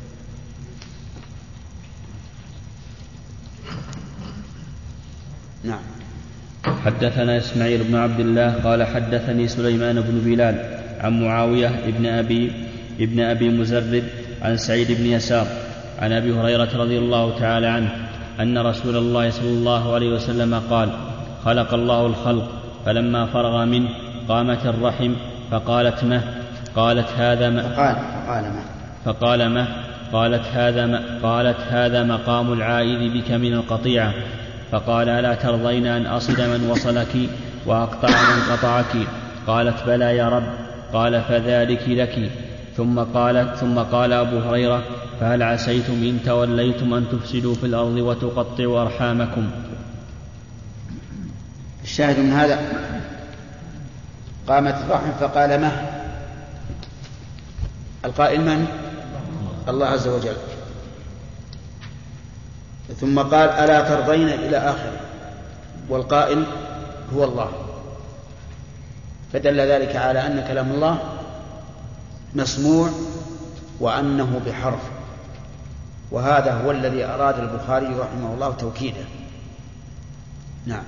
نعم. حدثنا إسماعيل بن عبد الله قال حدثني سليمان بن بلال عن معاوية ابن أبي مزرد عن سعيد بن يسار عن أبي هريرة رضي الله تعالى عنه أن رسول الله صلى الله عليه وسلم قال: خلق الله الخلق فلما فرغ منه قامت الرحم فقالت مه، قالت هذا ما، فقال مه، قالت هذا مقام العائد بك من القطيعة، فقال: ألا ترضين أن أصل من وصلك وأقطع من قطعك؟ قالت: بلى يا رب. قال: فذلك لك. ثم قال أبو هريرة: فهل عسيتم إن توليتم أن تفسدوا في الأرض وتقطعوا أرحامكم؟ الشاهد من هذا قامت الرحم فقال مه، القائل من؟ الله عز وجل. ثم قال: ألا ترضين إلى آخره، والقائل هو الله، فدل ذلك على أن كلام الله مسموع وأنه بحرف، وهذا هو الذي أراد البخاري رحمه الله توكيده. نعم.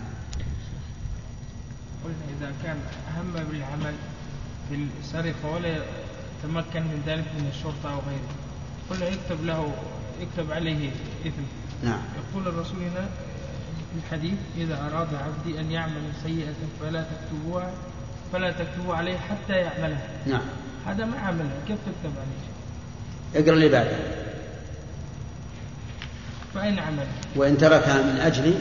قلنا إذا كان أهم بالعمل في السرقة ولا يتمكن من ذلك من الشرطة أو غيره، قلنا يكتب عليه إثم. نعم. يقول الرسول هنا في الحديث: إذا أراد عبدي أن يعمل سيئة فلا تكتبوا عليه حتى يعملها. نعم. هذا ما عملها، كيف تكتب عليه؟ اقرأ اللي بعده. فأين عملها؟ وإن تركها من أجل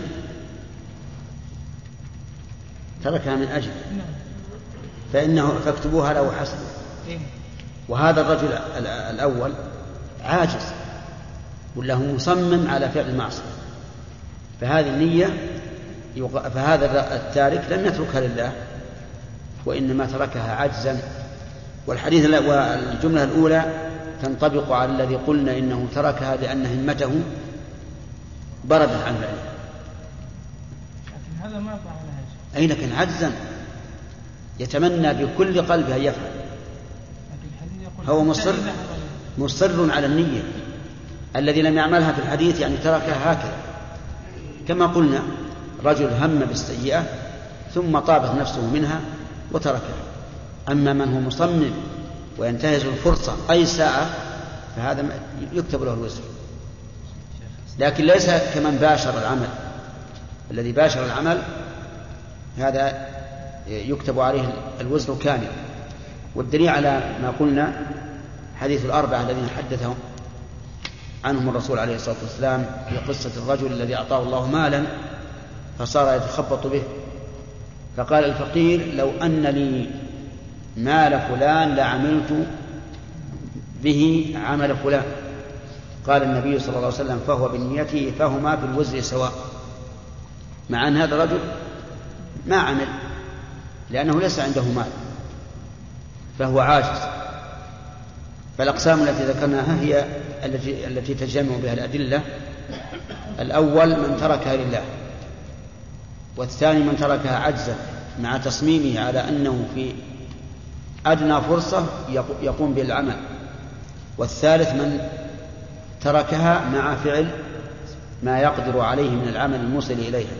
فاكتبوها له حسنة. وهذا الرجل الأول عاجز ولا هو مصمم على فعل المعصية، فهذه النية فهذا التارك لم يتركها لله وإنما تركها عجزا. والجملة الأولى تنطبق على الذي قلنا إنه تركها لأن همته بردت عن فعله. لكن هذا ما فعلها. أي لكن عجزا يتمنى بكل قلبه أن يفعل، هو مصر على النية. الذي لم يعملها في الحديث يعني تركها هكذا، كما قلنا رجل هم بالسيئة ثم طابت نفسه منها وتركها. أما من هو مصمم وينتهز الفرصة أي ساعة فهذا يكتب له الوزر، لكن ليس كمن باشر العمل. الذي باشر العمل هذا يكتب عليه الوزر كامل. والدليل على ما قلنا حديث الأربعة الذين حدثهم عنهم الرسول عليه الصلاة والسلام في قصة الرجل الذي أعطاه الله مالا فصار يتخبط به، فقال الفقير لو أن لي مال فلان لعملت به عمل فلان. قال النبي صلى الله عليه وسلم فهو بنيته فهما في الوزر سواء، مع أن هذا الرجل ما عمل لأنه ليس عنده مال فهو عاجز. فالأقسام التي ذكرناها هي التي تجمع بها الأدلة. الأول من تركها لله، والثاني من تركها عجزا مع تصميمه على أنه في أدنى فرصة يقوم بالعمل، والثالث من تركها مع فعل ما يقدر عليه من العمل الموصل إليها.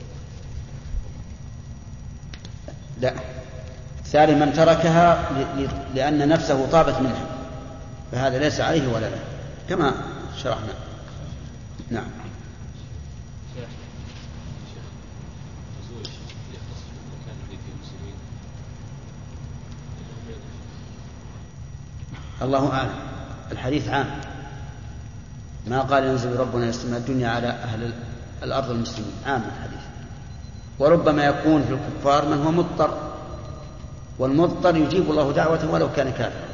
لا، الثالث من تركها لأن نفسه طابت منها فهذا ليس عليه ولا له كما شرحنا. نعم. الله أعلم، الحديث عام، ما قال ينزل ربنا يستمع الدنيا على أهل الأرض المسلمين، عام الحديث. وربما يكون في الكفار من هو مضطر، والمضطر يجيب الله دعوته ولو كان كافرا.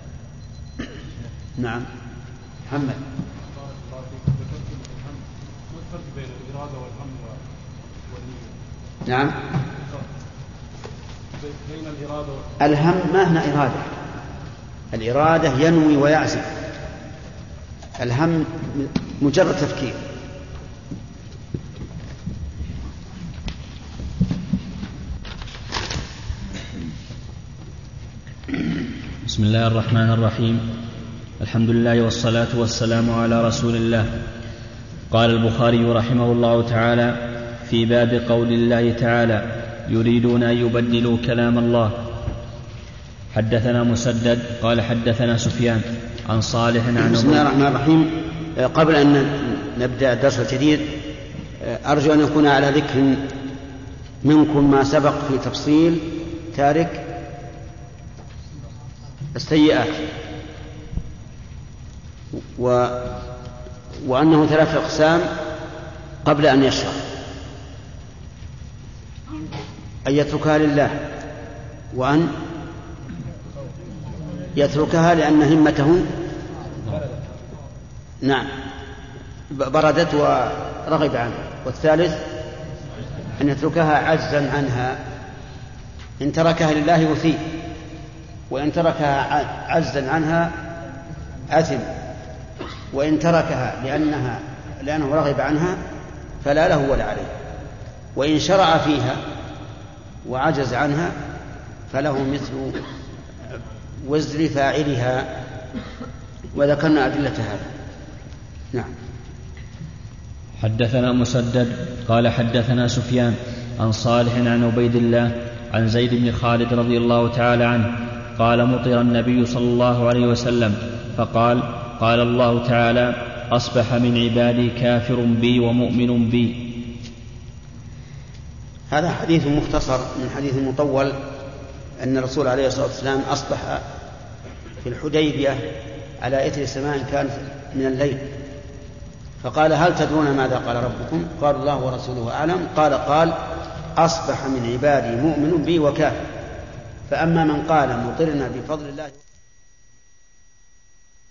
نعم. محمد. ما الفرق بين الإرادة والهم والنية؟ نعم. بين الإرادة الهم ما هنا إرادة، الإرادة ينوي ويعزم، الهم مجرد تفكير. بسم الله الرحمن الرحيم. الحمد لله والصلاة والسلام على رسول الله. قال البخاري رحمه الله تعالى في باب قول الله تعالى يريدون أن يبدلوا كلام الله. حدثنا مسدد قال حدثنا سفيان عن صالح عن بسم الله الرحمن الرحيم. قبل أن نبدأ الدرس الجديد أرجو أن يكون على ذكر منكم ما سبق في تفصيل تارك السيئات، وأنه 3 أقسام قبل أن يشرع: أن يتركها لله، وأن يتركها لأن همته نعم بردت ورغب عنها، والثالث أن يتركها عجزا عنها. إن تركها لله يثيب، وإن تركها عجزا عنها أثم، وإن تركها لأنه رغب عنها فلا له ولا عليه، وإن شرع فيها وعجز عنها فله مثل وزر فاعلها، وذكرنا أدلة هذا. نعم. حدثنا مسدد قال حدثنا سفيان عن صالح عن عبيد الله عن زيد بن خالد رضي الله تعالى عنه قال مطر النبي صلى الله عليه وسلم فقال قال الله تعالى أصبح من عبادي كافر بي ومؤمن بي. هذا حديث مختصر من حديث مطول أن الرسول عليه الصلاة والسلام أصبح في الحديبية على إثر سماء كانت من الليل، فقال هل تدرون ماذا قال ربكم؟ قال الله ورسوله أعلم. قال أصبح من عبادي مؤمن بي وكافر. فأما من قال مطرنا بفضل الله